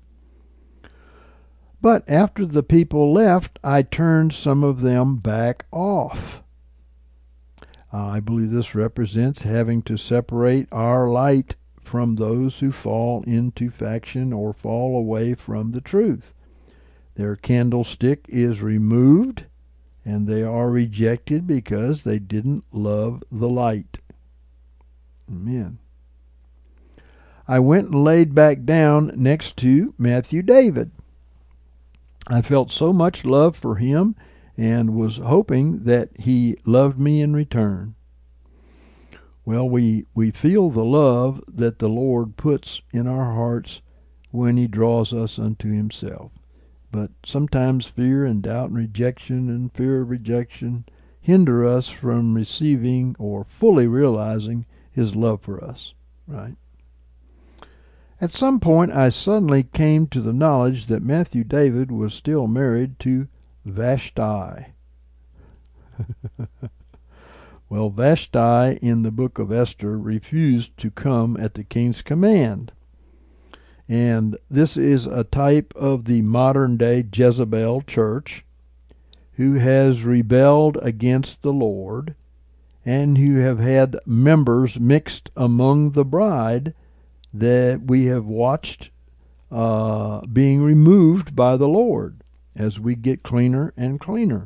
But after the people left, I turned some of them back off. Uh, I believe this represents having to separate our light from those who fall into faction or fall away from the truth. Their candlestick is removed, and they are rejected because they didn't love the light. Amen. I went and laid back down next to Matthew David. I felt so much love for him and was hoping that he loved me in return. Well, we, we feel the love that the Lord puts in our hearts when he draws us unto himself. But sometimes fear and doubt and rejection and fear of rejection hinder us from receiving or fully realizing his love for us, right? At some point, I suddenly came to the knowledge that Matthew David was still married to Vashti. Well, Vashti in the book of Esther refused to come at the king's command. And this is a type of the modern-day Jezebel church who has rebelled against the Lord and who have had members mixed among the bride that we have watched uh, being removed by the Lord as we get cleaner and cleaner.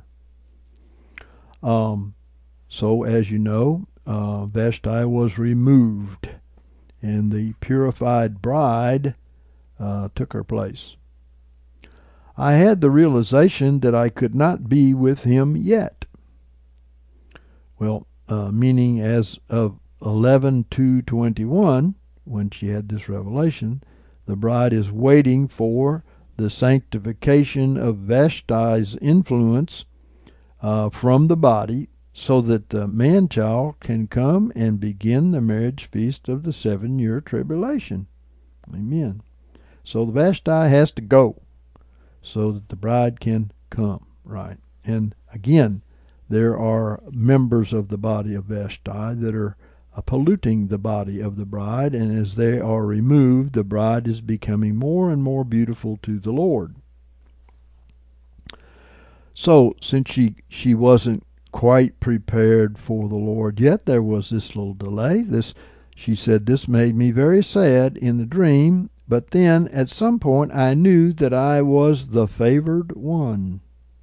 Um, so, as you know, uh, Vashti was removed, and the purified bride uh, took her place. I had the realization that I could not be with him yet. Well, uh, meaning as of eleven two twenty-one, when she had this revelation, the bride is waiting for the sanctification of Vashti's influence uh, from the body so that the man-child can come and begin the marriage feast of the seven-year tribulation. Amen. So the Vashti has to go so that the bride can come, right? And again, there are members of the body of Vashti that are Uh, polluting the body of the bride, and as they are removed, the bride is becoming more and more beautiful to the Lord. So, since she, she wasn't quite prepared for the Lord. Yet there was this little delay. This, she said, this made me very sad in the dream, but then at some point I knew that I was the favored one.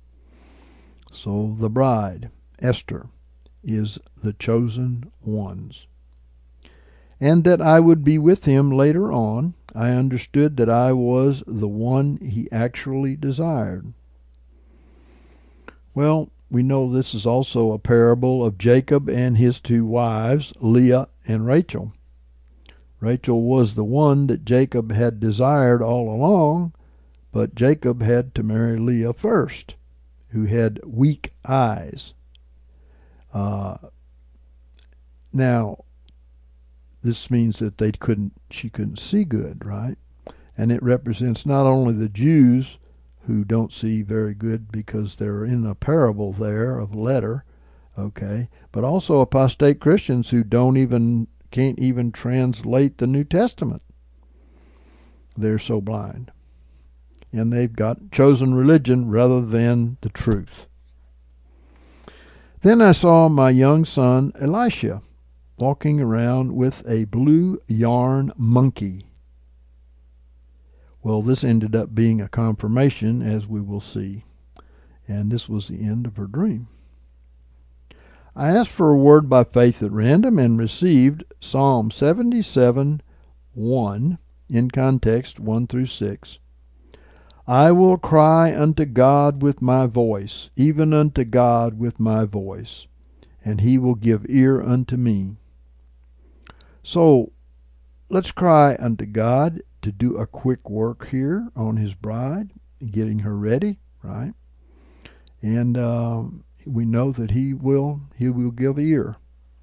So the bride, Esther, is the chosen ones. And that I would be with him later on. I understood that I was the one he actually desired. Well, we know this is also a parable of Jacob and his two wives, Leah and Rachel. Rachel was the one that Jacob had desired all along, but Jacob had to marry Leah first, who had weak eyes. Uh, now, this means that they couldn't, she couldn't see good, right? And it represents not only the Jews who don't see very good because they're in a parable there of letter, okay, but also apostate Christians who don't even, can't even translate the New Testament. They're so blind. And they've got chosen religion rather than the truth. Then I saw my young son Elisha walking around with a blue yarn monkey. Well, this ended up being a confirmation, as we will see. And this was the end of her dream. I asked for a word by faith at random and received Psalm seventy-seven, one, in context one through six. I will cry unto God with my voice, even unto God with my voice, and he will give ear unto me. So, let's cry unto God to do a quick work here on his bride, getting her ready, right? And um, we know that he will, he will give ear.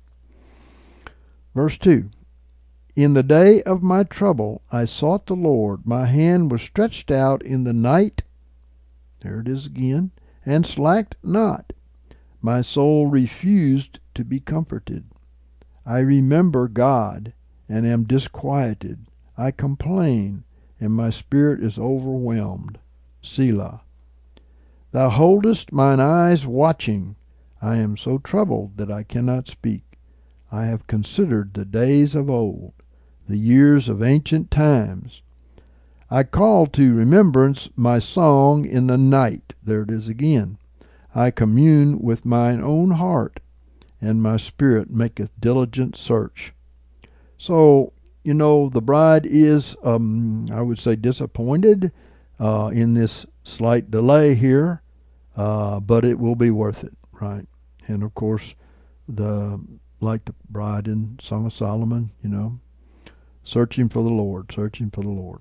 Verse two. In the day of my trouble I sought the Lord. My hand was stretched out in the night. There it is again. And slacked not. My soul refused to be comforted. I remember God and am disquieted. I complain, and my spirit is overwhelmed. Selah. Thou holdest mine eyes watching. I am so troubled that I cannot speak. I have considered the days of old, the years of ancient times. I call to remembrance my song in the night. There it is again. I commune with mine own heart, and my spirit maketh diligent search. So, you know, the bride is, um, I would say, disappointed uh, in this slight delay here, uh, but it will be worth it, right? And of course, the like the bride in Song of Solomon, you know, searching for the Lord, searching for the Lord.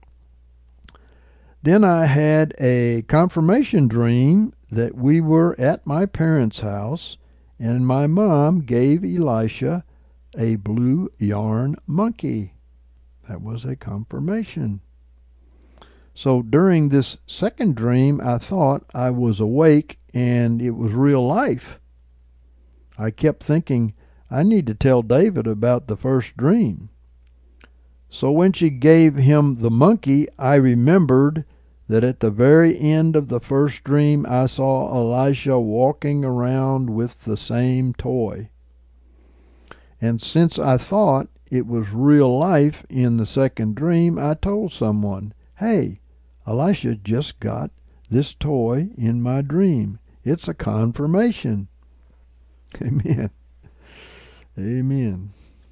Then I had a confirmation dream that we were at my parents' house, and my mom gave Elisha a blue yarn monkey. That was a confirmation. So during this second dream, I thought I was awake and it was real life. I kept thinking, I need to tell David about the first dream. So when she gave him the monkey, I remembered that at the very end of the first dream, I saw Elisha walking around with the same toy. And since I thought it was real life in the second dream, I told someone, hey, Elisha just got this toy in my dream. It's a confirmation. Amen. Amen.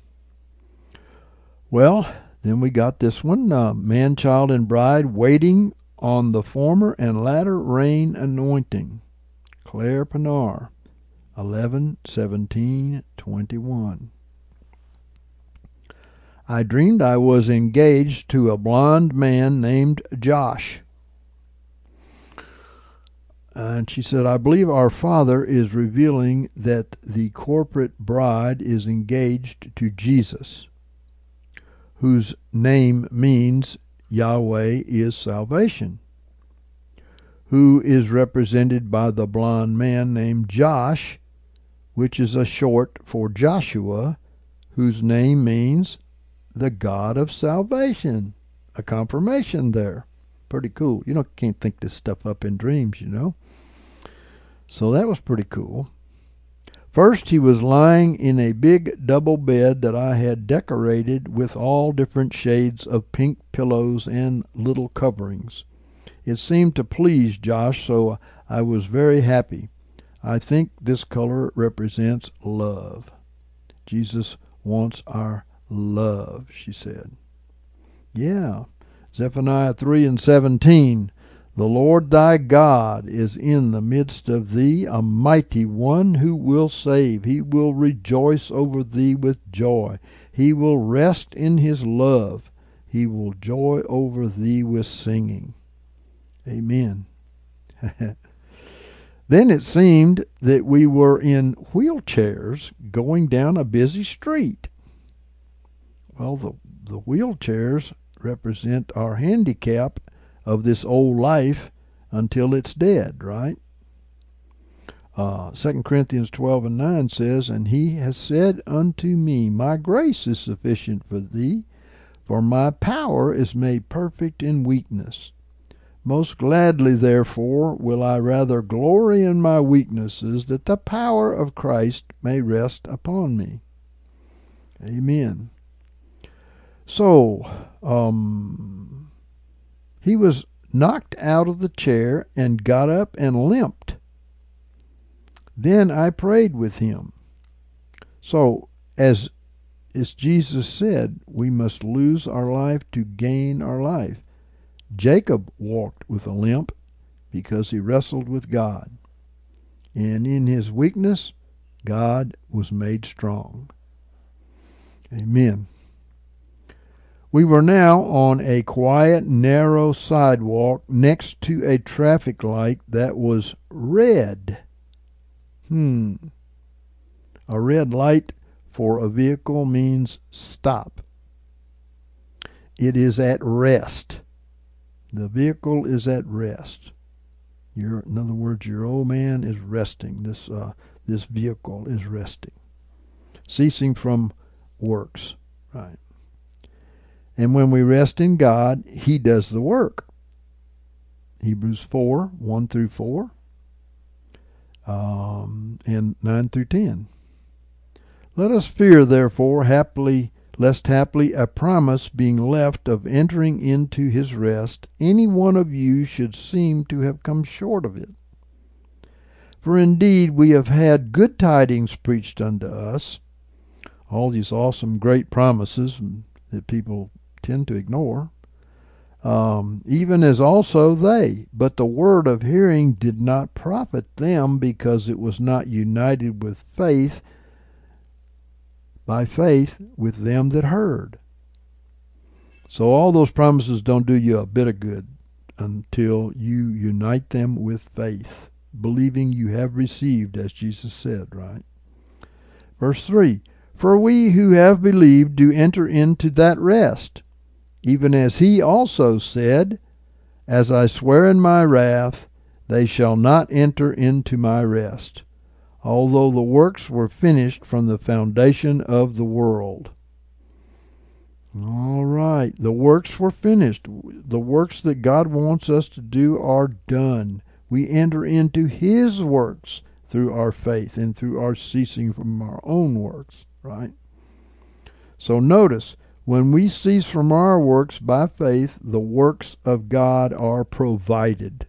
Well, then we got this one, uh, man, child, and bride waiting on the former and latter rain anointing. Claire Pinar, eleven seventeen twenty-one. I dreamed I was engaged to a blond man named Josh. And she said, I believe our Father is revealing that the corporate bride is engaged to Jesus, whose name means Yahweh is salvation, who is represented by the blond man named Josh, which is a short for Joshua, whose name means the God of salvation. A confirmation there. Pretty cool. You know, can't think this stuff up in dreams, you know. So that was pretty cool. First, he was lying in a big double bed that I had decorated with all different shades of pink pillows and little coverings. It seemed to please Josh, so I was very happy. I think this color represents love. Jesus wants our love, she said. Yeah. Zephaniah three and seventeen. The Lord thy God is in the midst of thee, a mighty one who will save. He will rejoice over thee with joy. He will rest in his love. He will joy over thee with singing. Amen. Then it seemed that we were in wheelchairs going down a busy street. Well, the, the wheelchairs represent our handicap of this old life until it's dead, right? Uh, Second Corinthians twelve and nine says, And he has said unto me, My grace is sufficient for thee, for my power is made perfect in weakness. Most gladly, therefore, will I rather glory in my weaknesses, that the power of Christ may rest upon me. Amen. So, um, he was knocked out of the chair and got up and limped. Then I prayed with him. So, as, as Jesus said, we must lose our life to gain our life. Jacob walked with a limp because he wrestled with God. And in his weakness, God was made strong. Amen. We were now on a quiet, narrow sidewalk next to a traffic light that was red. Hmm. A red light for a vehicle means stop. It is at rest. The vehicle is at rest. Your, in other words, your old man is resting. This uh, this vehicle is resting, ceasing from works. Right. And when we rest in God, He does the work. Hebrews four, one through four, um, and nine through ten. Let us fear, therefore, happily, lest haply a promise being left of entering into his rest, any one of you should seem to have come short of it. For indeed we have had good tidings preached unto us, all these awesome great promises that people tend to ignore, um, even as also they. But the word of hearing did not profit them, because it was not united with faith, by faith with them that heard. So all those promises don't do you a bit of good until you unite them with faith, believing you have received, as Jesus said, right? Verse three, For we who have believed do enter into that rest, even as he also said, As I swear in my wrath, they shall not enter into my rest, although the works were finished from the foundation of the world. All right, the works were finished. The works that God wants us to do are done. We enter into His works through our faith and through our ceasing from our own works, right? So notice, when we cease from our works by faith, the works of God are provided.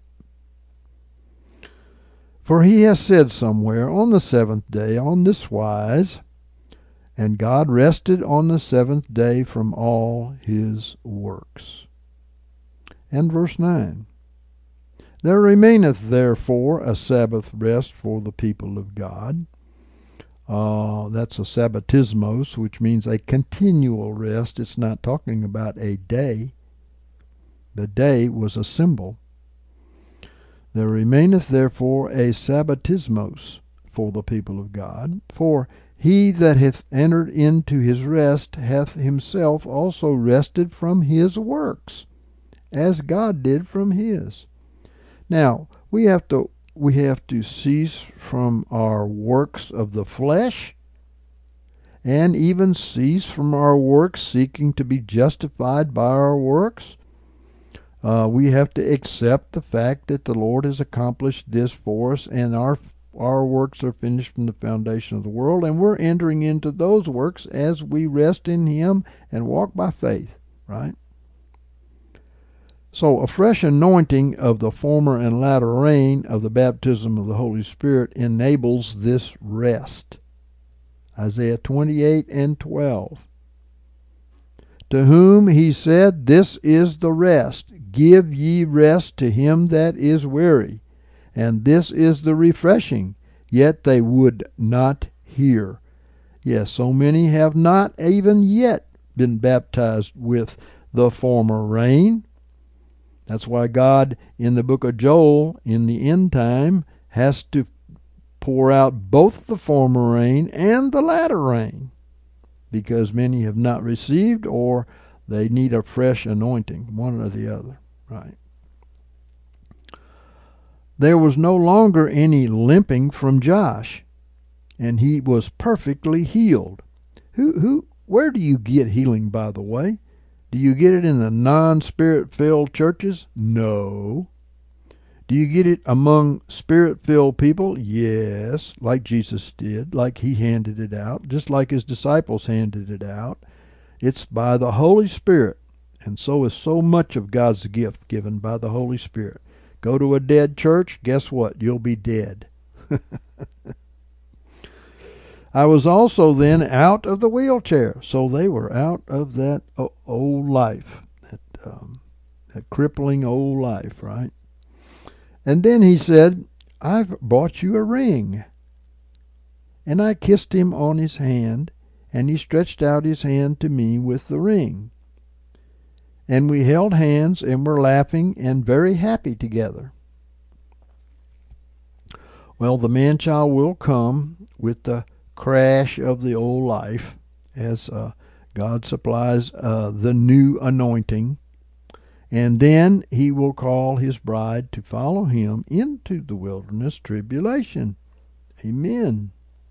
For he has said somewhere, On the seventh day, on this wise, and God rested on the seventh day from all his works. And verse nine, There remaineth therefore a Sabbath rest for the people of God. Uh, that's a sabbatismos, which means a continual rest. It's not talking about a day. The day was a symbol. There remaineth therefore a sabbatismos for the people of God. For he that hath entered into his rest hath himself also rested from his works, as God did from his. Now, we have to we have to cease from our works of the flesh, and even cease from our works seeking to be justified by our works. Uh, we have to accept the fact that the Lord has accomplished this for us, and our our works are finished from the foundation of the world, and we're entering into those works as we rest in Him and walk by faith, right? So a fresh anointing of the former and latter rain of the baptism of the Holy Spirit enables this rest. Isaiah twenty-eight and twelve. To whom he said, This is the rest. Give ye rest to him that is weary. And this is the refreshing. Yet they would not hear. Yes, so many have not even yet been baptized with the former rain. That's why God, in the book of Joel, in the end time, has to pour out both the former rain and the latter rain, because many have not received, or they need a fresh anointing, one or the other, right? There was no longer any limping from Josh, and he was perfectly healed. Who, who, where do you get healing, by the way? Do you get it in the non-spirit-filled churches? No. Do you get it among spirit-filled people? Yes, like Jesus did, like he handed it out, just like his disciples handed it out. It's by the Holy Spirit, and so is so much of God's gift given by the Holy Spirit. Go to a dead church, guess what? You'll be dead. I was also then out of the wheelchair. So they were out of that old life, that, um, that crippling old life, right? And then he said, I've bought you a ring. And I kissed him on his hand, and he stretched out his hand to me with the ring. And we held hands and were laughing and very happy together. Well, the man-child will come with the crash of the old life as uh, God supplies uh, the new anointing. And then he will call his bride to follow him into the wilderness tribulation. Amen.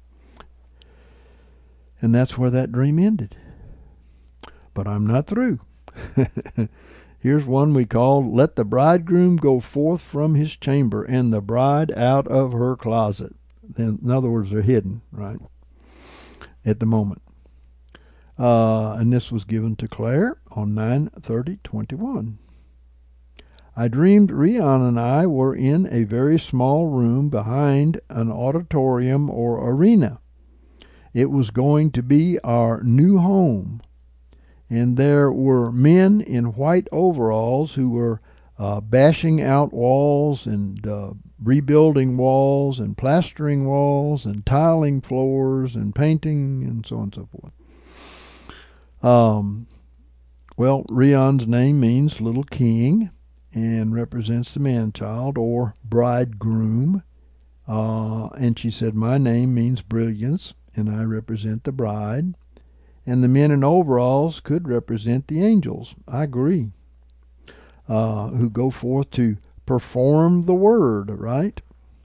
And that's where that dream ended. But I'm not through. Here's one we call, Let the bridegroom go forth from his chamber, and the bride out of her closet. In other words, they're hidden, right, at the moment. Uh, and this was given to Claire on nine thirty twenty-one. I dreamed Rion and I were in a very small room behind an auditorium or arena. It was going to be our new home. And there were men in white overalls who were uh, bashing out walls and uh, rebuilding walls and plastering walls and tiling floors and painting and so on and so forth. Um, well, Rion's name means little king and represents the man-child or bridegroom. Uh, and she said, my name means brilliance, and I represent the bride. And the men in overalls could represent the angels. I agree. Uh, who go forth to perform the word, right?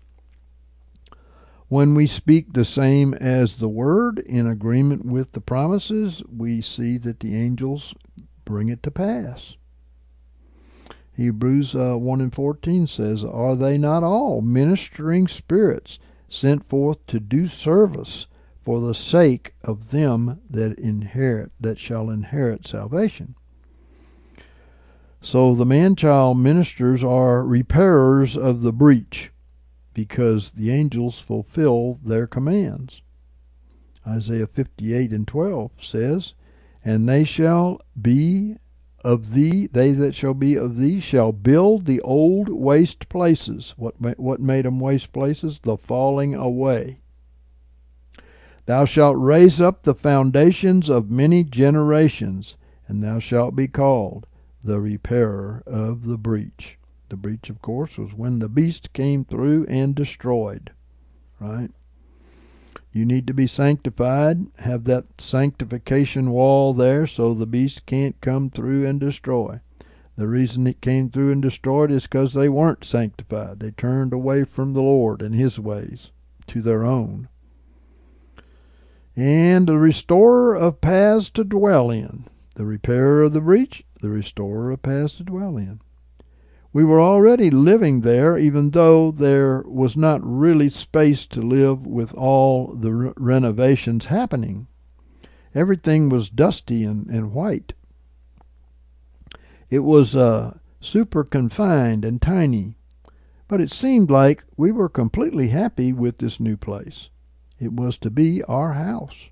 When we speak the same as the word in agreement with the promises, we see that the angels bring it to pass. Hebrews uh, one and fourteen says, Are they not all ministering spirits sent forth to do service for the sake of them that inherit, that shall inherit salvation? So the man-child ministers are repairers of the breach, because the angels fulfill their commands. Isaiah fifty-eight and twelve says, And they shall be of thee, they that shall be of thee shall build the old waste places. What, what made them waste places? The falling away. Thou shalt raise up the foundations of many generations, and thou shalt be called the repairer of the breach. The breach, of course, was when the beast came through and destroyed, right? You need to be sanctified, have that sanctification wall there so the beast can't come through and destroy. The reason it came through and destroyed is because they weren't sanctified. They turned away from the Lord and his ways to their own. And the restorer of paths to dwell in. The repairer of the breach, the restorer of paths to dwell in. We were already living there, even though there was not really space to live with all the re- renovations happening. Everything was dusty and, and white. It was uh, super confined and tiny, but it seemed like we were completely happy with this new place. It was to be our house.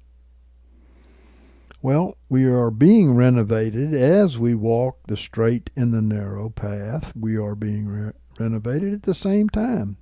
Well, we are being renovated as we walk the straight and the narrow path. We are being re- renovated at the same time.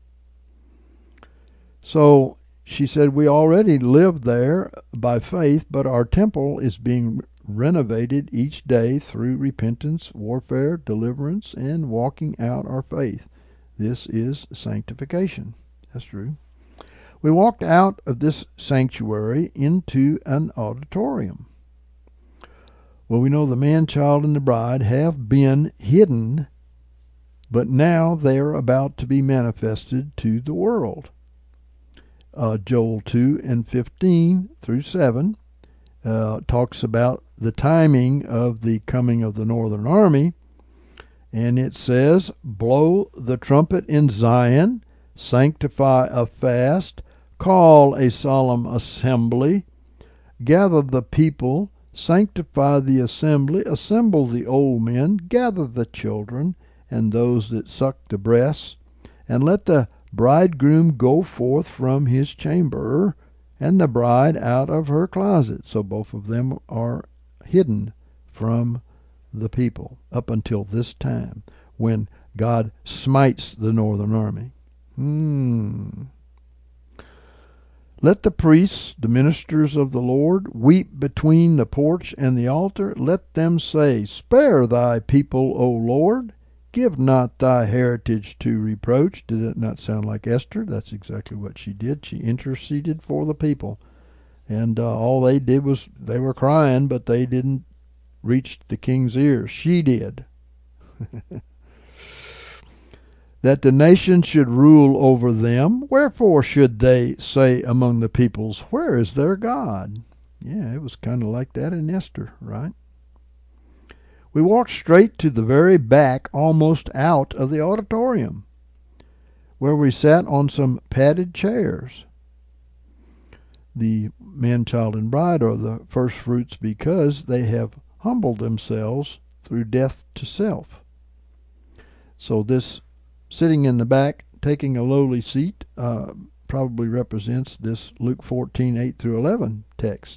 So she said, we already lived there by faith, but our temple is being renovated each day through repentance, warfare, deliverance, and walking out our faith. This is sanctification. That's true. We walked out of this sanctuary into an auditorium. Well, we know the man, child, and the bride have been hidden, but now they are about to be manifested to the world. Uh, Joel two and fifteen through seven uh, talks about the timing of the coming of the northern army, and it says, blow the trumpet in Zion, sanctify a fast, call a solemn assembly, gather the people, sanctify the assembly, assemble the old men, gather the children, and those that suck the breasts, and let the bridegroom go forth from his chamber, and the bride out of her closet. So both of them are hidden from the people up until this time, when God smites the northern army. Hmm. Let the priests, the ministers of the Lord, weep between the porch and the altar. Let them say, spare thy people, O Lord. Give not thy heritage to reproach. Did it not sound like Esther? That's exactly what she did. She interceded for the people. And uh, all they did was, they were crying, but they didn't reach the king's ears. She did. That the nations should rule over them. Wherefore should they say among the peoples, where is their God? Yeah, it was kind of like that in Esther, right? We walked straight to the very back, almost out of the auditorium, where we sat on some padded chairs. The man, child, and bride are the first fruits because they have humbled themselves through death to self. So this sitting in the back, taking a lowly seat, uh, probably represents this Luke fourteen, eight through eleven text.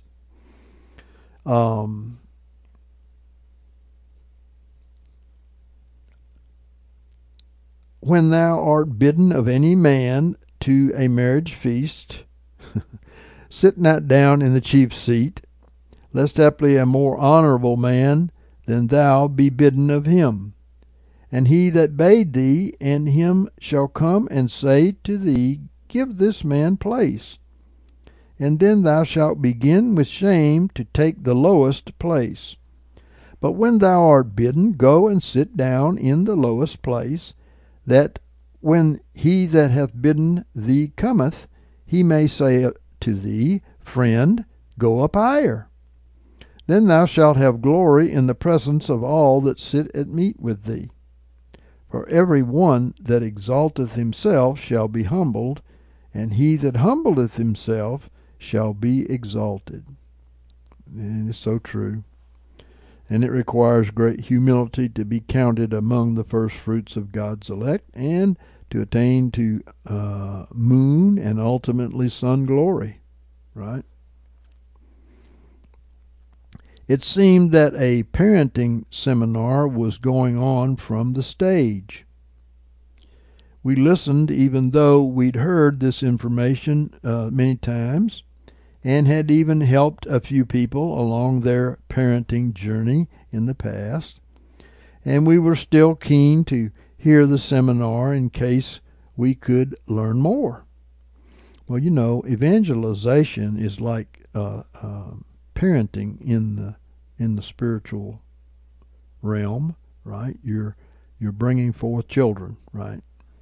Um, when thou art bidden of any man to a marriage feast, sit not down in the chief seat, lest haply a more honorable man than thou be bidden of him. And he that bade thee and him shall come and say to thee, give this man place. And then thou shalt begin with shame to take the lowest place. But when thou art bidden, go and sit down in the lowest place, that when he that hath bidden thee cometh, he may say to thee, friend, go up higher. Then thou shalt have glory in the presence of all that sit at meat with thee. For every one that exalteth himself shall be humbled, and he that humbleth himself shall be exalted. And it's so true. And it requires great humility to be counted among the first fruits of God's elect, and to attain to uh, moon and ultimately sun glory, right? It seemed that a parenting seminar was going on from the stage. We listened even though we'd heard this information uh, many times, and had even helped a few people along their parenting journey in the past. And we were still keen to hear the seminar in case we could learn more. Well, you know, evangelization is like uh, uh, parenting in the in the spiritual realm, right? You're you're bringing forth children, right?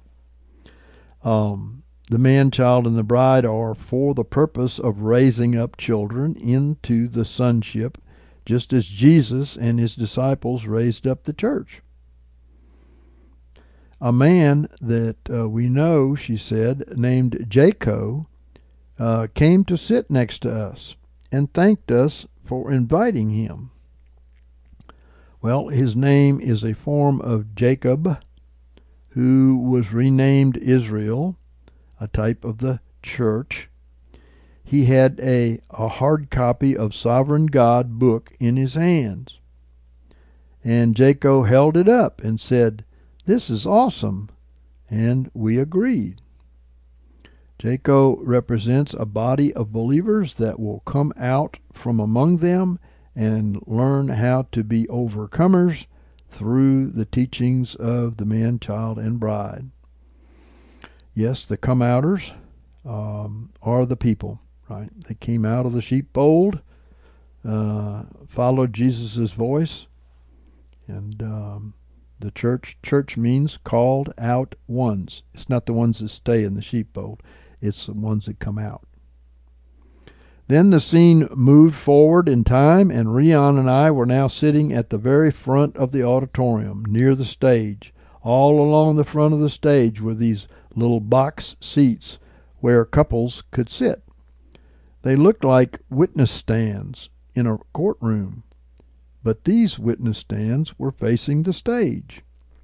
Um, the man, child, and the bride are for the purpose of raising up children into the sonship, just as Jesus and his disciples raised up the church. A man that uh, we know, she said, named Jaco, uh, came to sit next to us and thanked us for inviting him. Well, his name is a form of Jacob, who was renamed Israel, a type of the church. He had a, a hard copy of Sovereign God book in his hands. And Jaco held it up and said, "This is awesome." And we agreed. Jaco represents a body of believers that will come out from among them and learn how to be overcomers through the teachings of the man, child, and bride. Yes, the come-outers um, are the people, right? They came out of the sheepfold, uh, followed Jesus' voice, and um, the church, church means called out ones. It's not the ones that stay in the sheepfold. It's the ones that come out. Then the scene moved forward in time, and Rion and I were now sitting at the very front of the auditorium, near the stage. All along the front of the stage were these little box seats where couples could sit. They looked like witness stands in a courtroom, but these witness stands were facing the stage.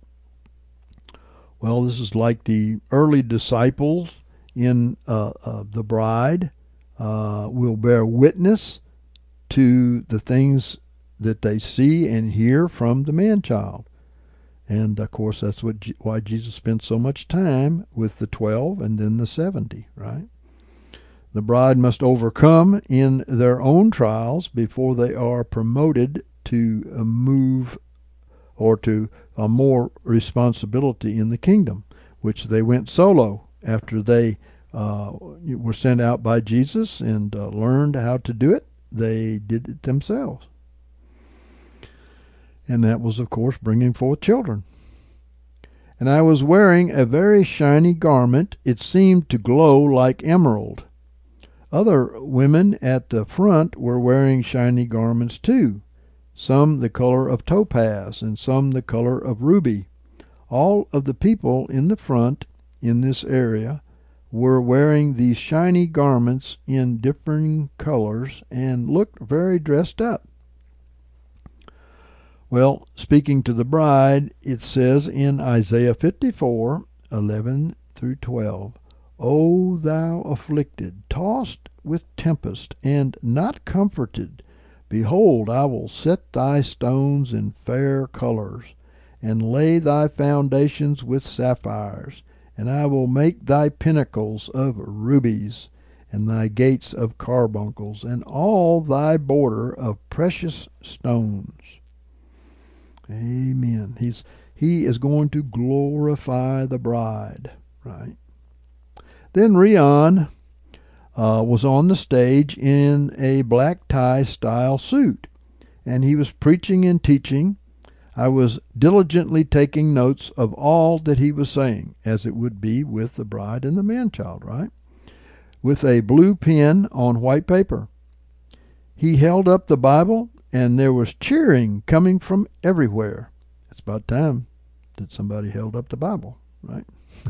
Well, this is like the early disciples in uh, uh, the bride uh, will bear witness to the things that they see and hear from the man-child. And, of course, that's what G- why Jesus spent so much time with the twelve and then the seventy, right? The bride must overcome in their own trials before they are promoted to uh, move or to a more responsibility in the kingdom, which they went solo after they uh, were sent out by Jesus and uh, learned how to do it. They did it themselves. And that was, of course, bringing forth children. And I was wearing a very shiny garment. It seemed to glow like emerald. Other women at the front were wearing shiny garments too, some the color of topaz and some the color of ruby. All of the people in the front in this area were wearing these shiny garments in differing colors and looked very dressed up. Well, speaking to the bride, it says in Isaiah fifty-four, eleven through twelve, "O thou afflicted, tossed with tempest, and not comforted, behold, I will set thy stones in fair colors, and lay thy foundations with sapphires, and I will make thy pinnacles of rubies, and thy gates of carbuncles, and all thy border of precious stones." Amen. He's he is going to glorify the bride, right? Then Rion uh, was on the stage in a black tie style suit, and he was preaching and teaching. I was diligently taking notes of all that he was saying, as it would be with the bride and the man-child, right? With a blue pen on white paper. He held up the Bible, and there was cheering coming from everywhere. It's about time that somebody held up the Bible, right?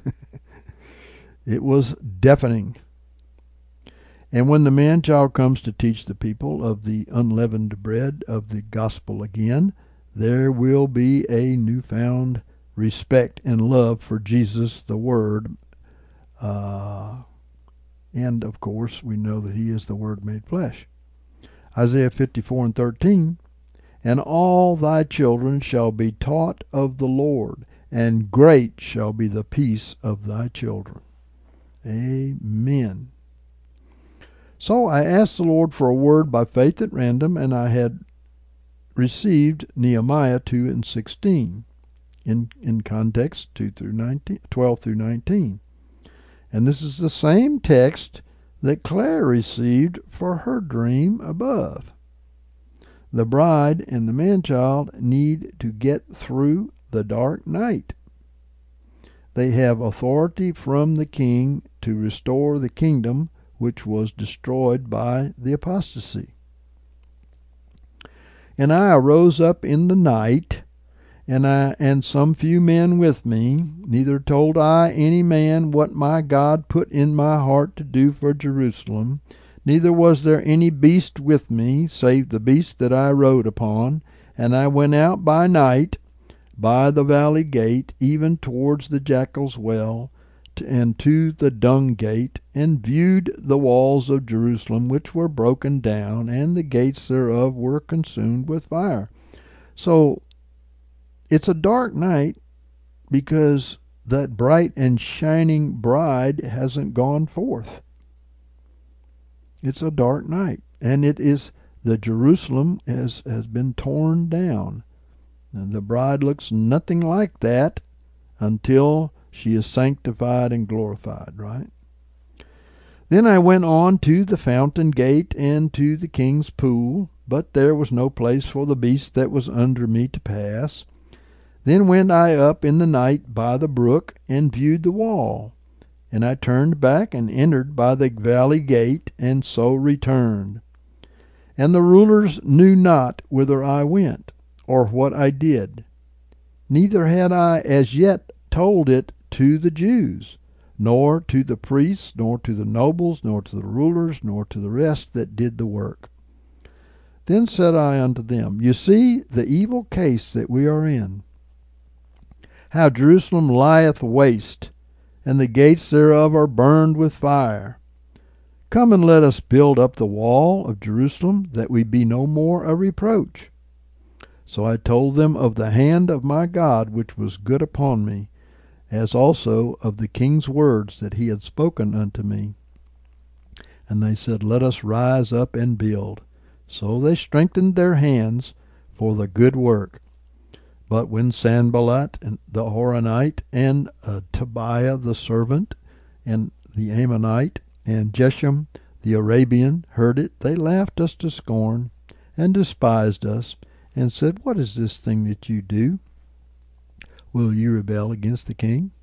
It was deafening. And when the man-child comes to teach the people of the unleavened bread of the gospel again, there will be a newfound respect and love for Jesus, the Word. Uh, and, of course, we know that he is the Word made flesh. Isaiah fifty-four and thirteen, "And all thy children shall be taught of the Lord, and great shall be the peace of thy children." Amen. So I asked the Lord for a word by faith at random, and I had received Nehemiah two and sixteen, in, in context two through nineteen, twelve through nineteen. And this is the same text that Claire received for her dream above. The bride and the man-child need to get through the dark night. They have authority from the king to restore the kingdom which was destroyed by the apostasy. "And I arose up in the night, and I and some few men with me. Neither told I any man what my God put in my heart to do for Jerusalem. Neither was there any beast with me, save the beast that I rode upon. And I went out by night, by the valley gate, even towards the jackal's well, and to the dung gate, and viewed the walls of Jerusalem, which were broken down, and the gates thereof were consumed with fire. So it's a dark night because that bright and shining bride hasn't gone forth. It's a dark night, and it is the Jerusalem has, has been torn down. And the bride looks nothing like that until she is sanctified and glorified, right? Then I went on to the fountain gate and to the king's pool, but there was no place for the beast that was under me to pass. Then went I up in the night by the brook, and viewed the wall. And I turned back, and entered by the valley gate, and so returned. And the rulers knew not whither I went, or what I did. Neither had I as yet told it to the Jews, nor to the priests, nor to the nobles, nor to the rulers, nor to the rest that did the work. Then said I unto them, You see the evil case that we are in, how Jerusalem lieth waste, and the gates thereof are burned with fire. Come and let us build up the wall of Jerusalem, that we be no more a reproach. So I told them of the hand of my God which was good upon me, as also of the king's words that he had spoken unto me. And they said, Let us rise up and build. So they strengthened their hands for the good work. But when Sanballat and the Horonite, and uh, Tobiah the servant, and the Ammonite, and Geshem the Arabian heard it, they laughed us to scorn, and despised us, and said, What is this thing that you do? Will you rebel against the king?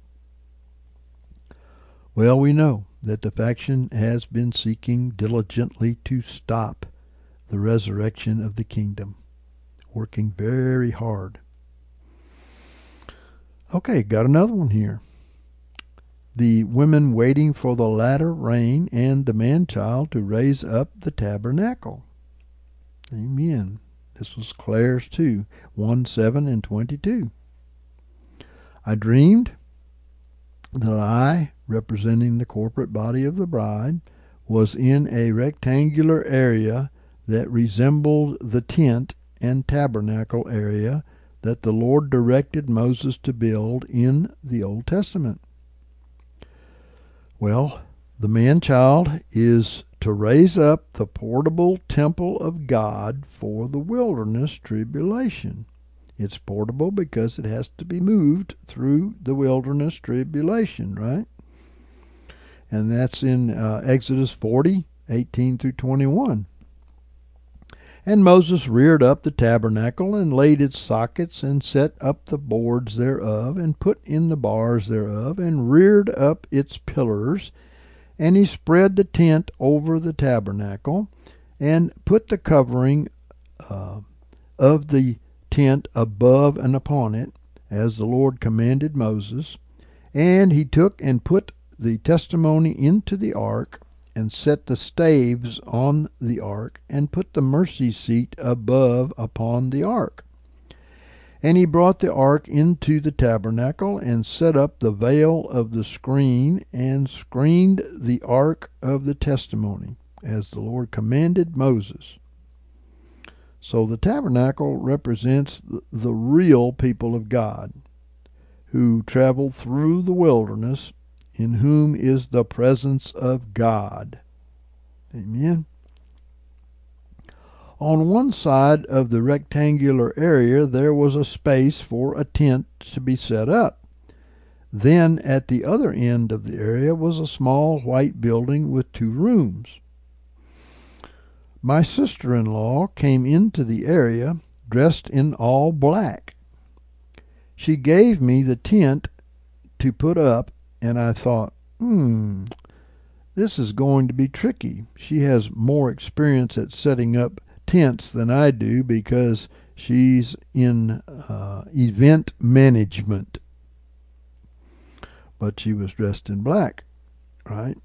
Well, we know that the faction has been seeking diligently to stop the resurrection of the kingdom, working very hard. Okay, got another one here. The women waiting for the latter rain, and the man-child to raise up the tabernacle. Amen. This was Clare's two, one, seven, and twenty-two. I dreamed that I, representing the corporate body of the bride, was in a rectangular area that resembled the tent and tabernacle area that the Lord directed Moses to build in the Old Testament. Well, the man-child is to raise up the portable temple of God for the wilderness tribulation. It's portable because it has to be moved through the wilderness tribulation, right? And that's in uh, Exodus forty, eighteen through twenty-one. And Moses reared up the tabernacle, and laid its sockets, and set up the boards thereof, and put in the bars thereof, and reared up its pillars. And he spread the tent over the tabernacle, and put the covering uh, of the tent above and upon it, as the Lord commanded Moses. And he took and put the testimony into the ark, and set the staves on the ark, and put the mercy seat above upon the ark. And he brought the ark into the tabernacle, and set up the veil of the screen, and screened the ark of the testimony, as the Lord commanded Moses. So the tabernacle represents the real people of God, who traveled through the wilderness, in whom is the presence of God. Amen. On one side of the rectangular area there was a space for a tent to be set up. Then at the other end of the area was a small white building with two rooms. My sister-in-law came into the area dressed in all black. She gave me the tent to put up, and I thought, hmm, this is going to be tricky. She has more experience at setting up tents than I do, because She's in uh, event management. But she was dressed in black, right?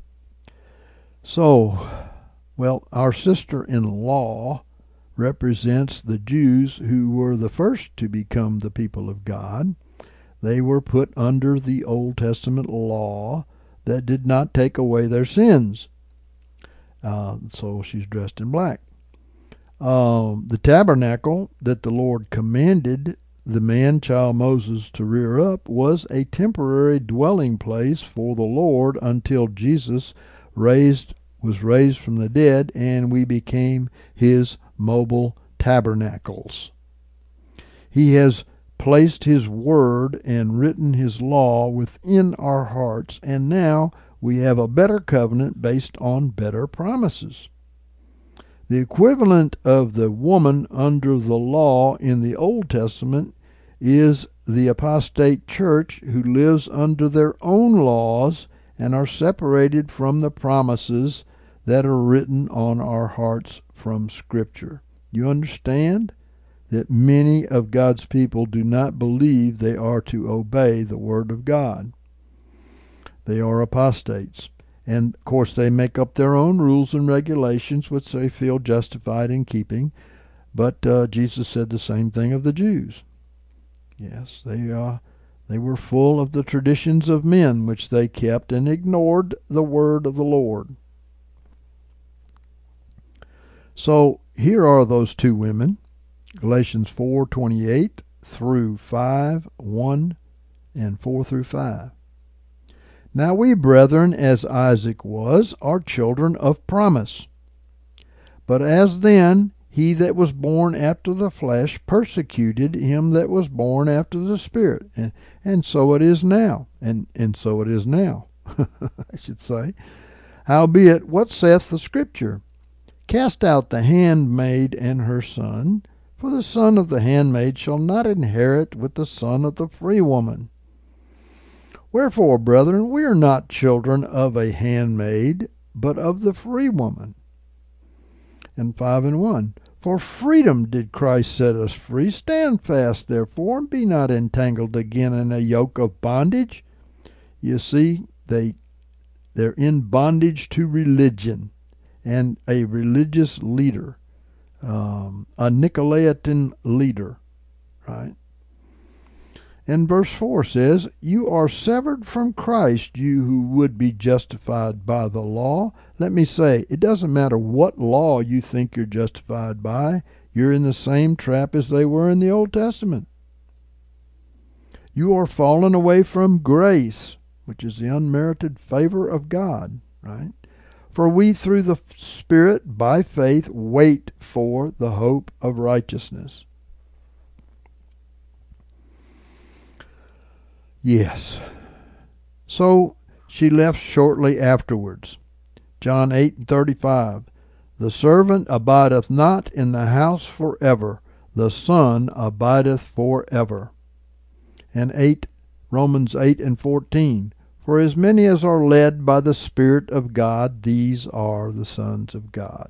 So, well, our sister-in-law represents the Jews who were the first to become the people of God. They were put under the Old Testament law that did not take away their sins. Uh, so she's dressed in black. Um, the tabernacle that the Lord commanded the man-child Moses to rear up was a temporary dwelling place for the Lord until Jesus raised was raised from the dead and we became his mobile tabernacles. He has placed his word and written his law within our hearts, and now we have a better covenant based on better promises. The equivalent of the woman under the law in the Old Testament is the apostate church who lives under their own laws and are separated from the promises that are written on our hearts from Scripture. You understand that many of God's people do not believe they are to obey the Word of God. They are apostates. And, of course, they make up their own rules and regulations, which they feel justified in keeping. But uh, Jesus said the same thing of the Jews. Yes, they uh, they were full of the traditions of men, which they kept, and ignored the word of the Lord. So here are those two women, Galatians four twenty-eight through five, one, and four through five. Now we, brethren, as Isaac was, are children of promise. But as then he that was born after the flesh persecuted him that was born after the Spirit. And, and so it is now. And, and so it is now, I should say. Howbeit, what saith the Scripture? Cast out the handmaid and her son, for the son of the handmaid shall not inherit with the son of the free woman. Wherefore, brethren, we are not children of a handmaid, but of the free woman. And five and one. For freedom did Christ set us free. Stand fast, therefore, and be not entangled again in a yoke of bondage. You see, they, they're in bondage to religion and a religious leader, um, a Nicolaitan leader, right? And verse four says, You are severed from Christ, you who would be justified by the law. Let me say, it doesn't matter what law you think you're justified by. You're in the same trap as they were in the Old Testament. You are fallen away from grace, which is the unmerited favor of God, right? For we through the Spirit, by faith, wait for the hope of righteousness. Yes. So she left shortly afterwards. John eight and thirty-five. The servant abideth not in the house forever. The Son abideth forever. And eight, Romans eight and fourteen. For as many as are led by the Spirit of God, these are the sons of God.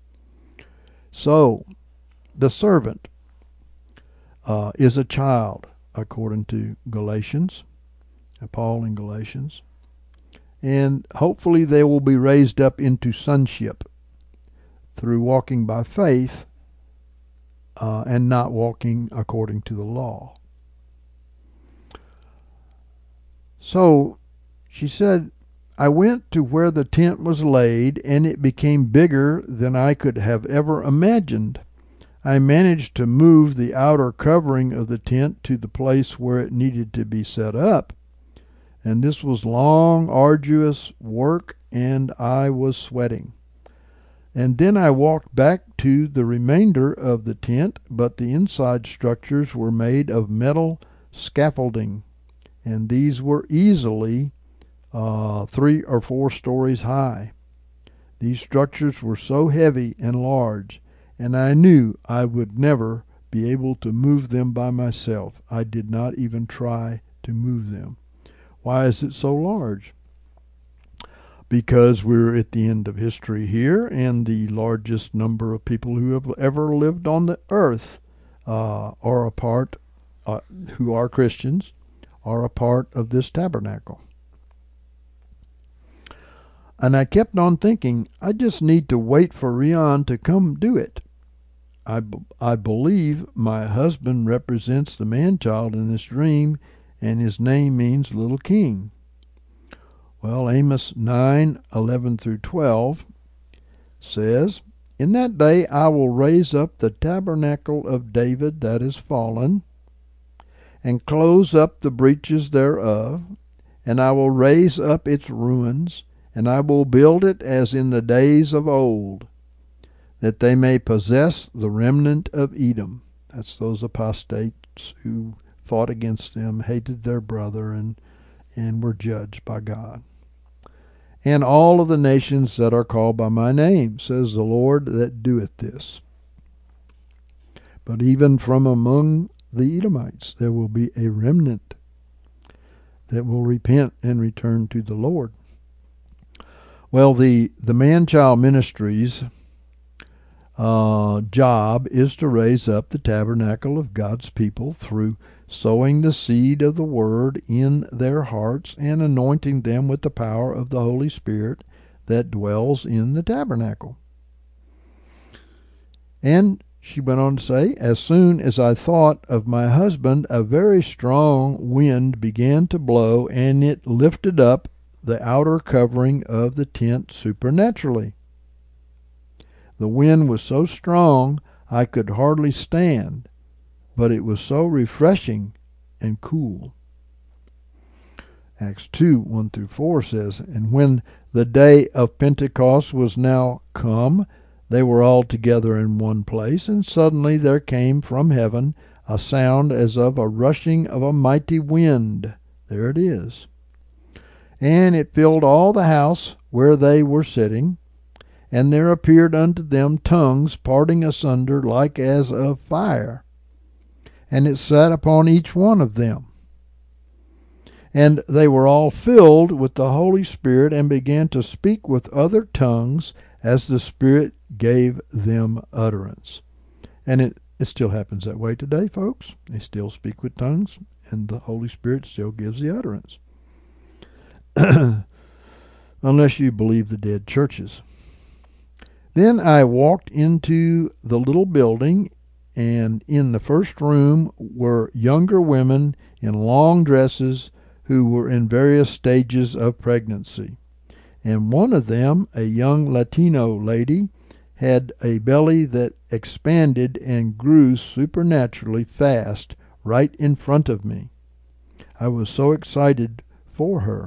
So, the servant uh, is a child, according to Galatians, Paul in Galatians. And hopefully they will be raised up into sonship through walking by faith uh, and not walking according to the law. So she said, I went to where the tent was laid, and it became bigger than I could have ever imagined. I managed to move the outer covering of the tent to the place where it needed to be set up. And this was long, arduous work, and I was sweating. And then I walked back to the remainder of the tent, but the inside structures were made of metal scaffolding, and these were easily uh, three or four stories high. These structures were so heavy and large, and I knew I would never be able to move them by myself. I did not even try to move them. Why is it so large? Because we're at the end of history here, and the largest number of people who have ever lived on the earth uh, are a part, uh, who are Christians, are a part of this tabernacle. And I kept on thinking, I just need to wait for Rian to come do it. I, I believe my husband represents the man-child in this dream, and his name means little king. Well, Amos nine, eleven through twelve says, In that day I will raise up the tabernacle of David that is fallen, and close up the breaches thereof, and I will raise up its ruins, and I will build it as in the days of old, that they may possess the remnant of Edom. That's those apostates who fought against them, hated their brother, and, and were judged by God. And all of the nations that are called by my name, says the Lord that doeth this. But even from among the Edomites there will be a remnant that will repent and return to the Lord. Well, the, the Man-Child Ministries uh, job is to raise up the tabernacle of God's people through sowing the seed of the Word in their hearts and anointing them with the power of the Holy Spirit that dwells in the tabernacle. And she went on to say, As soon as I thought of my husband, a very strong wind began to blow, and it lifted up the outer covering of the tent supernaturally. The wind was so strong I could hardly stand, but it was so refreshing and cool. Acts two, one through four says, And when the day of Pentecost was now come, they were all together in one place, and suddenly there came from heaven a sound as of a rushing of a mighty wind. There it is. And it filled all the house where they were sitting, and there appeared unto them tongues parting asunder like as of fire, and it sat upon each one of them. And they were all filled with the Holy Spirit, and began to speak with other tongues as the Spirit gave them utterance. And it, it still happens that way today, folks. They still speak with tongues, and the Holy Spirit still gives the utterance. Unless you believe the dead churches. Then I walked into the little building, and in the first room were younger women in long dresses who were in various stages of pregnancy. And one of them, a young Latino lady, had a belly that expanded and grew supernaturally fast right in front of me. I was so excited for her.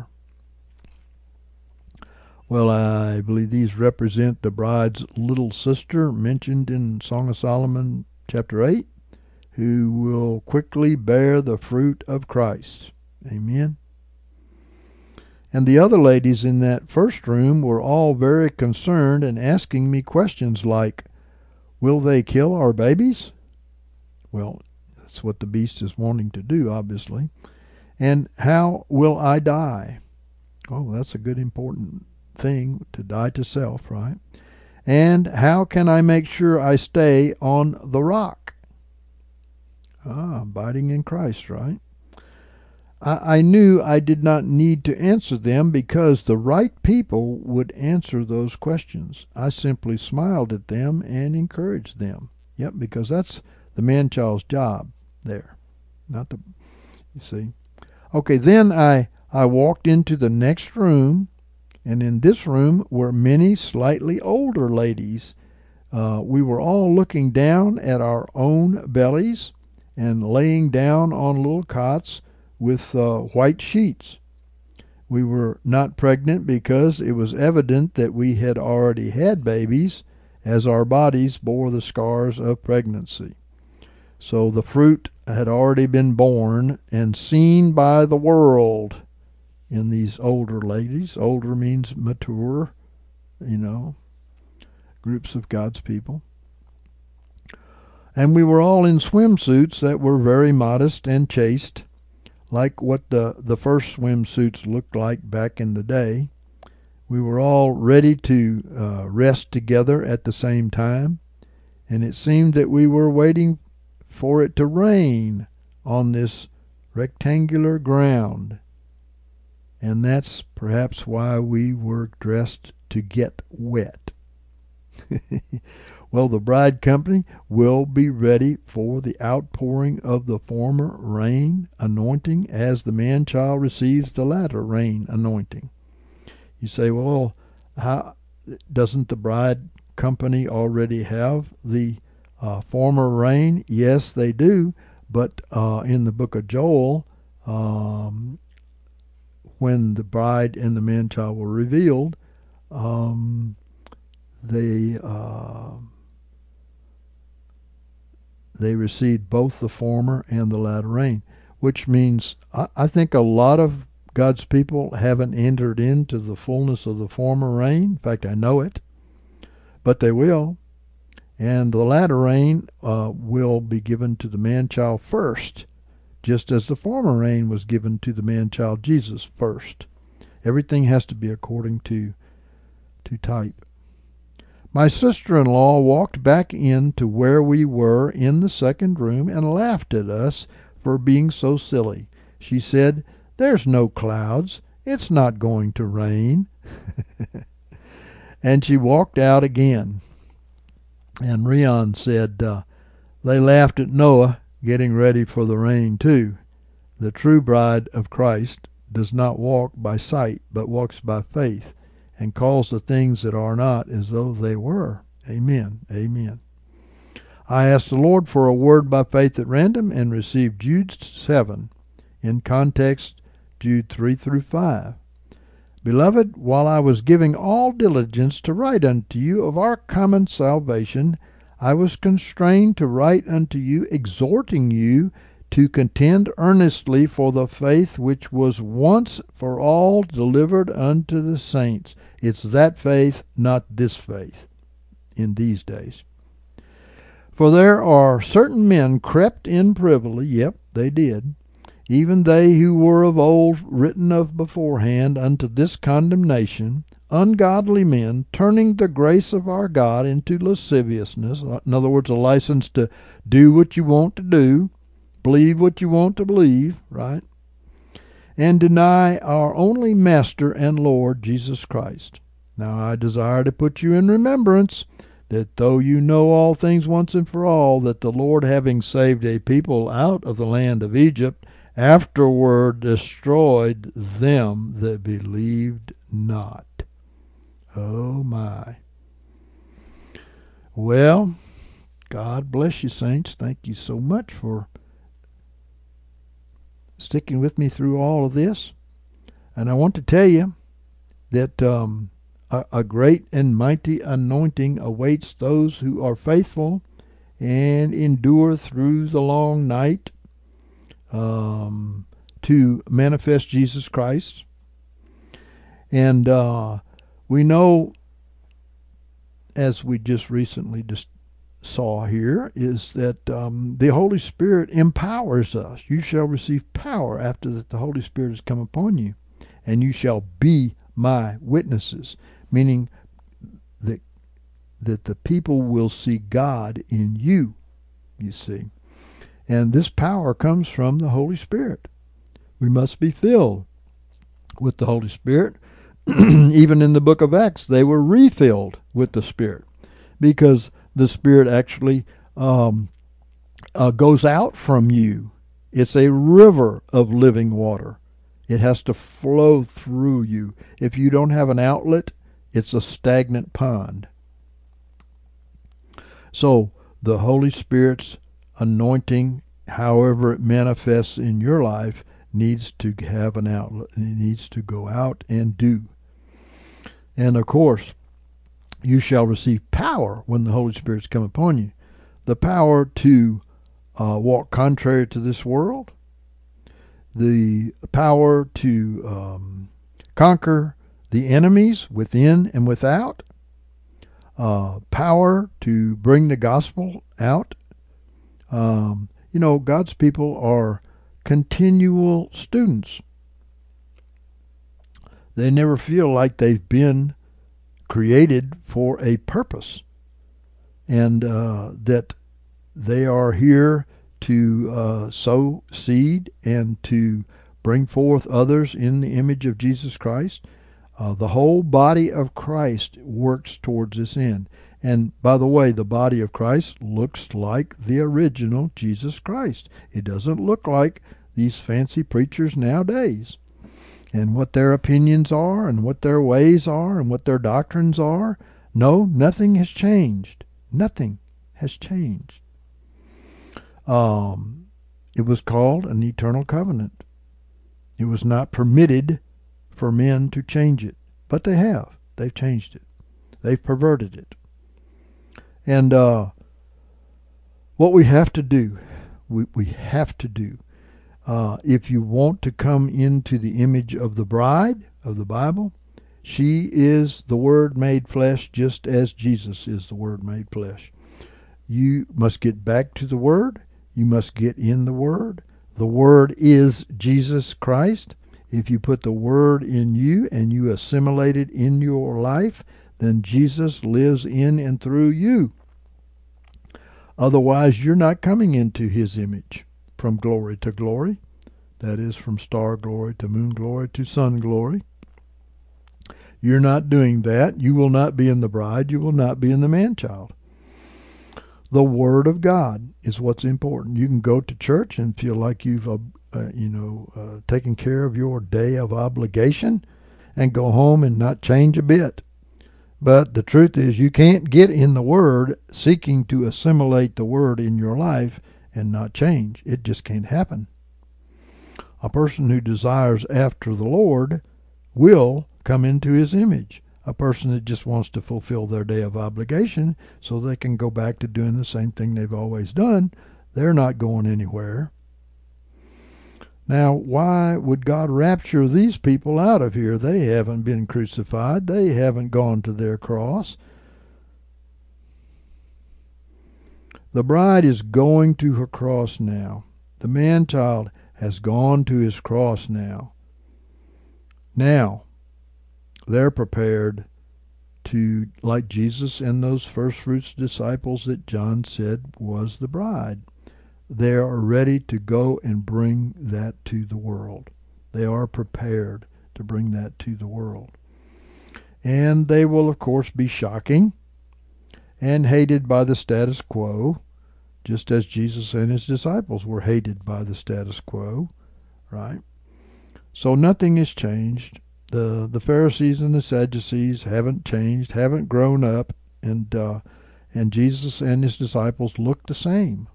Well, I believe these represent the bride's little sister mentioned in Song of Solomon chapter eight, who will quickly bear the fruit of Christ. Amen. And the other ladies in that first room were all very concerned and asking me questions like, will they kill our babies? Well, that's what the beast is wanting to do, obviously. And how will I die? Oh, that's a good important thing, to die to self, right? And how can I make sure I stay on the rock? Ah, abiding in Christ, right? I, I knew I did not need to answer them because the right people would answer those questions. I simply smiled at them and encouraged them. Yep, because that's the man-child's job there. Not the, you see. Okay, then I, I walked into the next room, and in this room were many slightly older ladies. Uh, we were all looking down at our own bellies and laying down on little cots with uh, white sheets. We were not pregnant because it was evident that we had already had babies, as our bodies bore the scars of pregnancy. So the fruit had already been born and seen by the world in these older ladies. Older means mature, you know, groups of God's people. And we were all in swimsuits that were very modest and chaste, like what the, the first swimsuits looked like back in the day. We were all ready to uh, rest together at the same time, and it seemed that we were waiting for it to rain on this rectangular ground. And that's perhaps why we were dressed to get wet. Well, the bride company will be ready for the outpouring of the former rain anointing as the man-child receives the latter rain anointing. You say, well, how doesn't the bride company already have the uh, former rain? Yes, they do. But uh, in the book of Joel, um, when the bride and the man-child were revealed, um, they uh, they received both the former and the latter rain, which means I, I think a lot of God's people haven't entered into the fullness of the former rain. In fact, I know it, but they will. And the latter rain uh, will be given to the man-child first, just as the former rain was given to the man-child Jesus first. Everything has to be according to, to type. My sister-in-law walked back into where we were in the second room and laughed at us for being so silly. She said, "There's no clouds. It's not going to rain." And she walked out again. And Rion said, uh, they laughed at Noah getting ready for the rain too. The true bride of Christ does not walk by sight, but walks by faith, and calls the things that are not as though they were. Amen. Amen. I asked the Lord for a word by faith at random and received Jude seven. In context, Jude three through five. Beloved, while I was giving all diligence to write unto you of our common salvation, I was constrained to write unto you, exhorting you to contend earnestly for the faith which was once for all delivered unto the saints. It's that faith, not this faith, in these days. For there are certain men crept in privily, yep, they did, even they who were of old written of beforehand unto this condemnation, ungodly men, turning the grace of our God into lasciviousness, in other words, a license to do what you want to do, believe what you want to believe, right? And deny our only Master and Lord, Jesus Christ. Now I desire to put you in remembrance that though you know all things once and for all, that the Lord, having saved a people out of the land of Egypt, afterward destroyed them that believed not. Oh my. Well, God bless you, saints. Thank you so much for sticking with me through all of this. And I want to tell you that um, a, a great and mighty anointing awaits those who are faithful and endure through the long night um, to manifest Jesus Christ. And uh, we know, as we just recently just saw here, is that um, the Holy Spirit empowers us. You shall receive power after that the Holy Spirit has come upon you, and you shall be my witnesses, meaning that that the people will see God in you, you see. And this power comes from the Holy Spirit. We must be filled with the Holy Spirit. Even in the book of Acts, they were refilled with the Spirit, because the Spirit actually um, uh, goes out from you. It's a river of living water. It has to flow through you. If you don't have an outlet, it's a stagnant pond. So the Holy Spirit's anointing, however it manifests in your life, needs to have an outlet. It needs to go out and do. And of course, you shall receive power when the Holy Spirit's come upon you. The power to uh, walk contrary to this world. The power to um, conquer the enemies within and without. Uh, power to bring the gospel out. Um, you know, God's people are continual students. They never feel like they've been created for a purpose, and uh, that they are here to uh, sow seed and to bring forth others in the image of Jesus Christ. Uh, the whole body of Christ works towards this end. And by the way, the body of Christ looks like the original Jesus Christ. It doesn't look like these fancy preachers nowadays, and what their opinions are, and what their ways are, and what their doctrines are. No, nothing has changed. Nothing has changed. Um, it was called an eternal covenant. It was not permitted for men to change it, but they have. They've changed it. They've perverted it. And uh, what we have to do, we, we have to do, uh, if you want to come into the image of the bride of the Bible, she is the Word made flesh, just as Jesus is the Word made flesh. You must get back to the Word. You must get in the Word. The Word is Jesus Christ. If you put the Word in you and you assimilate it in your life, then Jesus lives in and through you. Otherwise, you're not coming into His image from glory to glory. That is, from star glory to moon glory to sun glory. You're not doing that. You will not be in the bride. You will not be in the man-child. The Word of God is what's important. You can go to church and feel like you've, uh, uh, you know, uh, taken care of your day of obligation and go home and not change a bit. But the truth is, you can't get in the Word seeking to assimilate the Word in your life and not change. It just can't happen. A person who desires after the Lord will come into His image. A person that just wants to fulfill their day of obligation so they can go back to doing the same thing they've always done, they're not going anywhere. Now, why would God rapture these people out of here? They haven't been crucified. They haven't gone to their cross. The bride is going to her cross now. The man-child has gone to his cross now. Now, they're prepared to, like Jesus and those first fruits disciples that John said was the bride, they are ready to go and bring that to the world. They are prepared to bring that to the world. And they will, of course, be shocking and hated by the status quo, just as Jesus and His disciples were hated by the status quo, right? So nothing has changed. The the Pharisees and the Sadducees haven't changed, haven't grown up, and uh, and Jesus and His disciples look the same.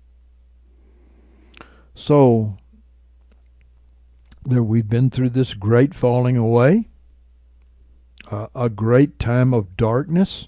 So there we've been through this great falling away, uh, a great time of darkness.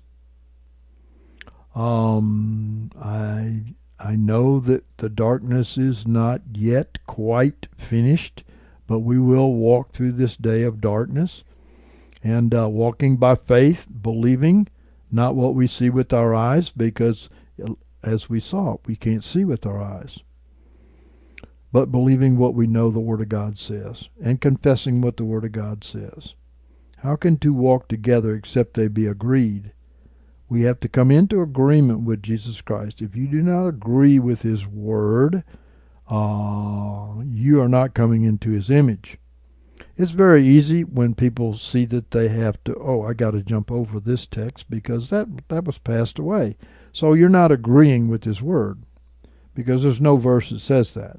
Um, I I know that the darkness is not yet quite finished, but we will walk through this day of darkness, and uh, walking by faith, believing not what we see with our eyes, because as we saw, we can't see with our eyes, but believing what we know the Word of God says, and confessing what the Word of God says. How can two walk together except they be agreed? We have to come into agreement with Jesus Christ. If you do not agree with His Word, uh, you are not coming into His image. It's very easy when people see that they have to, oh, I got to jump over this text because that, that was passed away. So you're not agreeing with His Word because there's no verse that says that.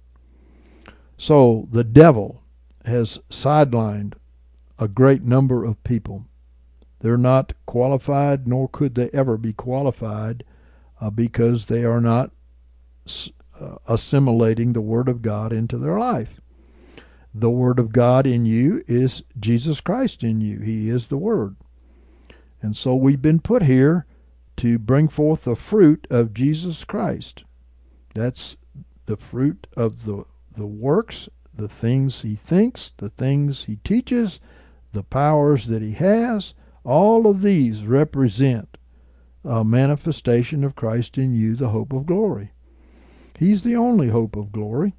So the devil has sidelined a great number of people. They're not qualified, nor could they ever be qualified, uh, because they are not uh, assimilating the Word of God into their life. The Word of God in you is Jesus Christ in you. He is the Word. And so we've been put here to bring forth the fruit of Jesus Christ. That's the fruit of the the works, the things He thinks, the things He teaches, the powers that He has. All of these represent a manifestation of Christ in you, the hope of glory. He's the only hope of glory.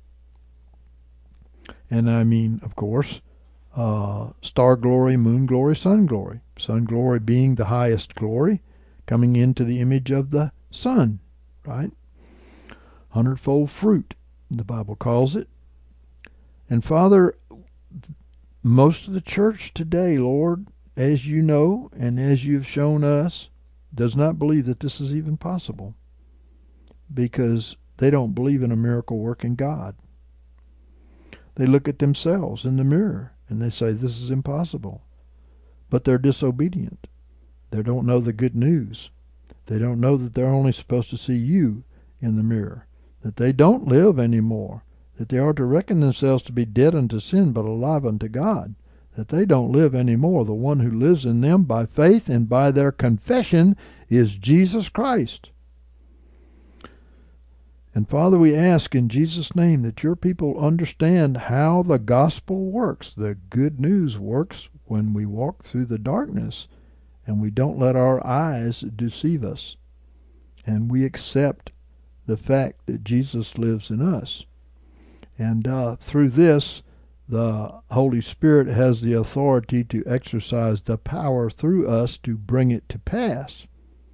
And I mean, of course, uh, star glory, moon glory, sun glory. Sun glory being the highest glory, coming into the image of the sun, right? hundredfold fruit, the Bible calls it. And Father, most of the church today, Lord, as you know and as you've shown us, does not believe that this is even possible, because they don't believe in a miracle-working God. They look at themselves in the mirror and they say, this is impossible. But they're disobedient. They don't know the good news. They don't know that they're only supposed to see you in the mirror, that they don't live anymore, that they are to reckon themselves to be dead unto sin but alive unto God, that they don't live anymore. The one who lives in them by faith and by their confession is Jesus Christ. And Father, we ask in Jesus' name that your people understand how the gospel works. The good news works when we walk through the darkness and we don't let our eyes deceive us, and we accept the fact that Jesus lives in us. And uh, through this, the Holy Spirit has the authority to exercise the power through us to bring it to pass.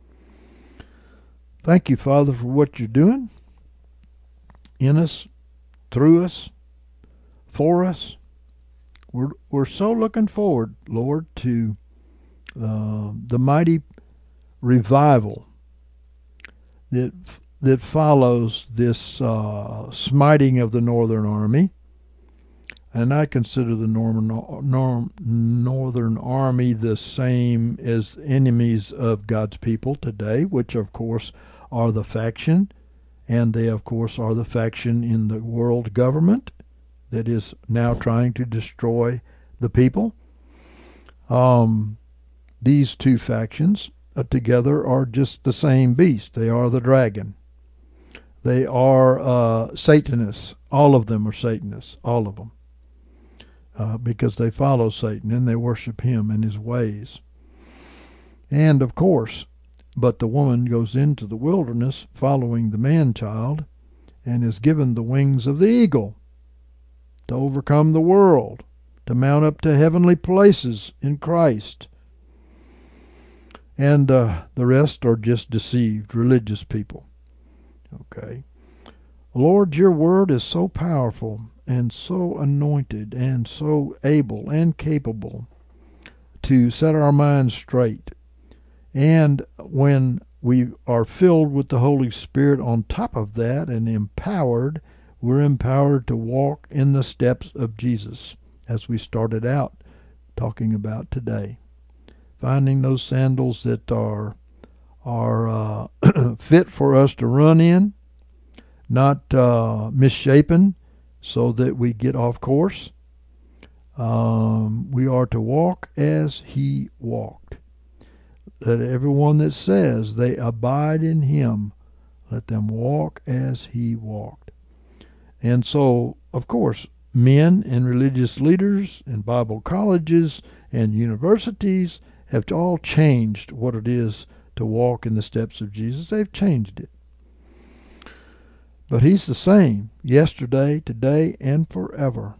Thank you, Father, for what you're doing in us, through us, for us. We're, we're so looking forward, Lord, to uh, the mighty revival that that follows this uh, smiting of the Northern Army. And I consider the Northern, Norm, Northern Army the same as enemies of God's people today, which of course are the faction, and they of course are the faction in the world government that is now trying to destroy the people. Um, these two factions uh, together are just the same beast. They are the dragon. They are uh, Satanists. All of them are Satanists, all of them. Uh, because they follow Satan and they worship him and his ways. And of course, but the woman goes into the wilderness following the man-child and is given the wings of the eagle to overcome the world, to mount up to heavenly places in Christ. And uh, the rest are just deceived, religious people. Okay. Lord, your word is so powerful and so anointed and so able and capable to set our minds straight. And when we are filled with the Holy Spirit on top of that and empowered, we're empowered to walk in the steps of Jesus, as we started out talking about today. Finding those sandals that are are uh, fit for us to run in, not uh, misshapen so that we get off course. Um, we are to walk as he walked. That everyone that says they abide in him, let them walk as he walked. And so, of course, men and religious leaders and Bible colleges and universities have all changed what it is to walk in the steps of Jesus. They've changed it. But he's the same yesterday, today, and forever.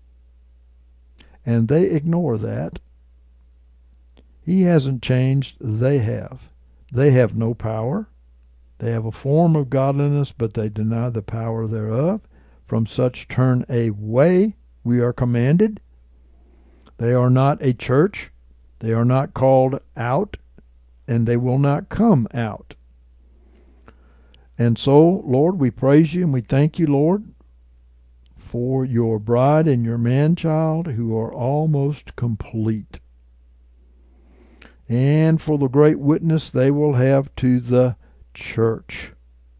And they ignore that. He hasn't changed. They have. They have no power. They have a form of godliness, but they deny the power thereof. From such turn away, we are commanded. They are not a church. They are not called out, and they will not come out. And so, Lord, we praise you and we thank you, Lord, for your bride and your man-child who are almost complete, and for the great witness they will have to the church.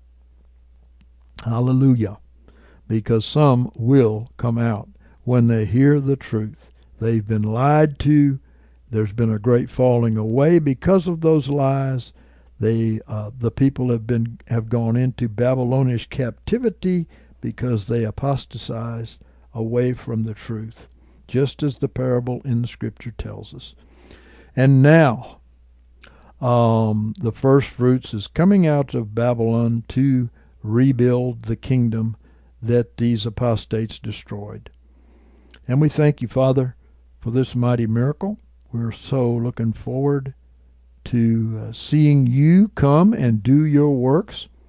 Hallelujah. Because some will come out when they hear the truth. They've been lied to. There's been a great falling away because of those lies. They, uh, the people have been have gone into Babylonish captivity because they apostatized away from the truth, just as the parable in the Scripture tells us. And now, um, the first fruits is coming out of Babylon to rebuild the kingdom that these apostates destroyed. And we thank you, Father, for this mighty miracle. We're so looking forward to uh, seeing you come and do your works.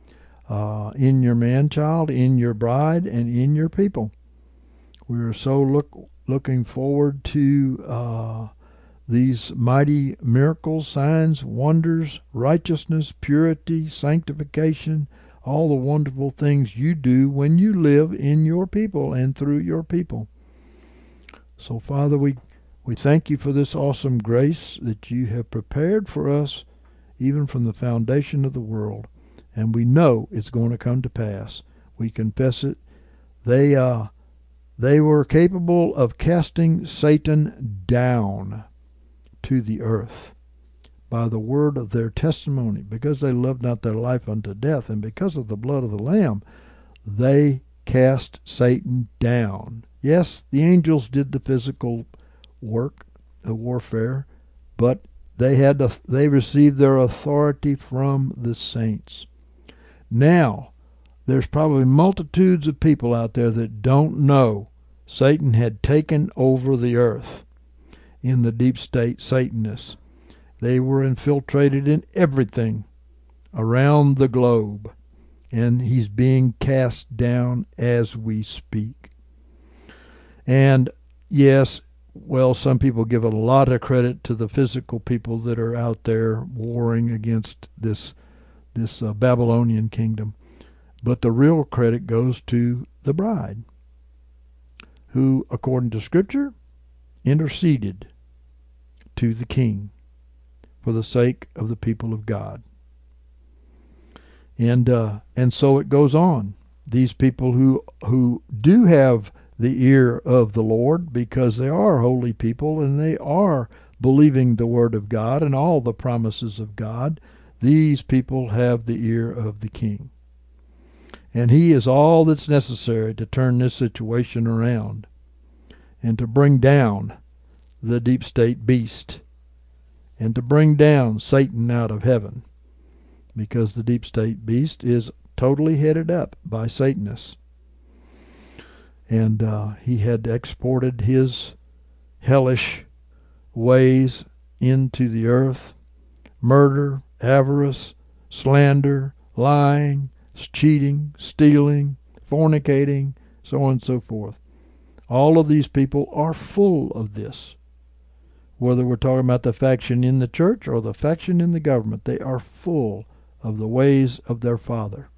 uh, in your man-child, in your bride, and in your people. We are so look, looking forward to uh, these mighty miracles, signs, wonders, righteousness, purity, sanctification, all the wonderful things you do when you live in your people and through your people. So, Father, we, we thank you for this awesome grace that you have prepared for us even from the foundation of the world. And we know it's going to come to pass. We confess it. They, uh, they were capable of casting Satan down to the earth by the word of their testimony, because they loved not their life unto death, and because of the blood of the Lamb, they cast Satan down. Yes, the angels did the physical work, the warfare, but they had to, they received their authority from the saints. Now, there's probably multitudes of people out there that don't know Satan had taken over the earth in the deep state Satanists. They were infiltrated in everything around the globe, and he's being cast down as we speak. And yes, well, some people give a lot of credit to the physical people that are out there warring against this this uh, Babylonian kingdom, but the real credit goes to the bride, who, according to Scripture, interceded to the king for the sake of the people of God. And uh, and so it goes on. These people who who do have the ear of the Lord, because they are holy people and they are believing the word of God and all the promises of God, these people have the ear of the king. And he is all that's necessary to turn this situation around and to bring down the deep state beast and to bring down Satan out of heaven, because the deep state beast is totally headed up by Satanists. And uh, he had exported his hellish ways into the earth: murder, avarice, slander, lying, cheating, stealing, fornicating, so on and so forth. All of these people are full of this. Whether we're talking about the faction in the church or the faction in the government, they are full of the ways of their father.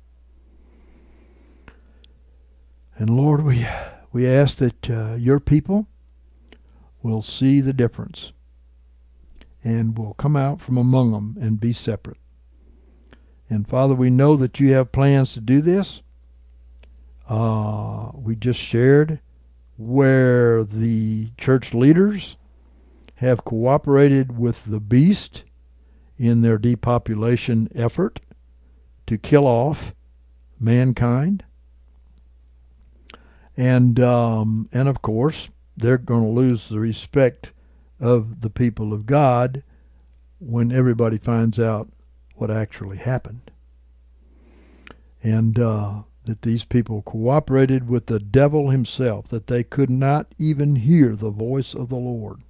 And Lord, we we ask that uh, your people will see the difference and will come out from among them and be separate. And Father, we know that you have plans to do this. Uh, we just shared where the church leaders have cooperated with the beast in their depopulation effort to kill off mankind. And um, and of course, they're going to lose the respect of the people of God when everybody finds out what actually happened. And uh, that these people cooperated with the devil himself, that they could not even hear the voice of the Lord.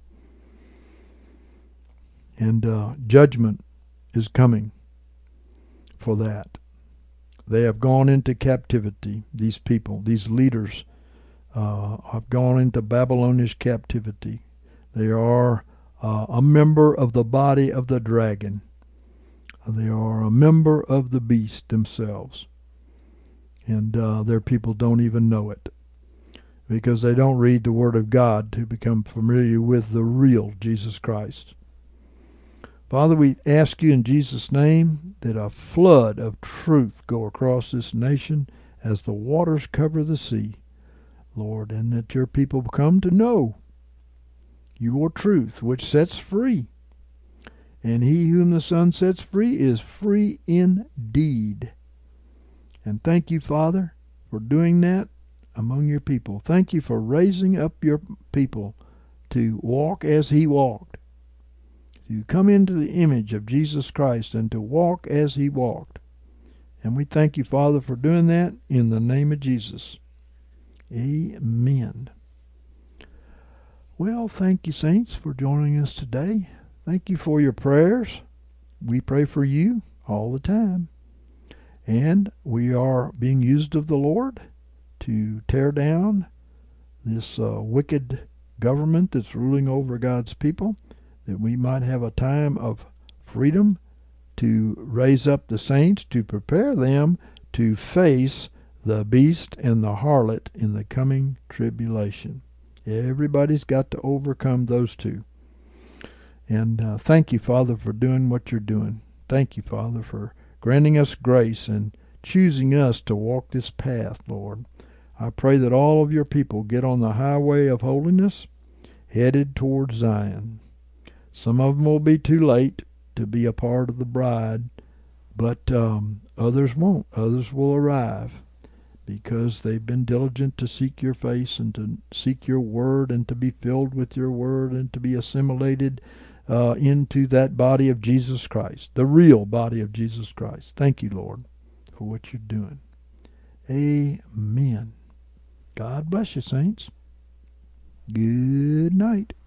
And uh, judgment is coming for that. They have gone into captivity, these people, these leaders uh, have gone into Babylonish captivity. They are uh, a member of the body of the dragon. They are a member of the beast themselves. And uh, their people don't even know it, because they don't read the Word of God to become familiar with the real Jesus Christ. Father, we ask you in Jesus' name that a flood of truth go across this nation as the waters cover the sea, Lord, and that your people come to know your truth, which sets free. And he whom the Son sets free is free indeed. And thank you, Father, for doing that among your people. Thank you for raising up your people to walk as he walked, to come into the image of Jesus Christ and to walk as he walked. And we thank you, Father, for doing that in the name of Jesus. Amen. Well, thank you, saints, for joining us today. Thank you for your prayers. We pray for you all the time. And we are being used of the Lord to tear down this uh, wicked government that's ruling over God's people, that we might have a time of freedom to raise up the saints, to prepare them to face the beast and the harlot in the coming tribulation. Everybody's got to overcome those two. And uh, thank you, Father, for doing what you're doing. Thank you, Father, for granting us grace and choosing us to walk this path, Lord. I pray that all of your people get on the highway of holiness, headed towards Zion. Some of them will be too late to be a part of the bride, but um, others won't. Others will arrive because they've been diligent to seek your face and to seek your word and to be filled with your word and to be assimilated uh, into that body of Jesus Christ, the real body of Jesus Christ. Thank you, Lord, for what you're doing. Amen. God bless you, saints. Good night.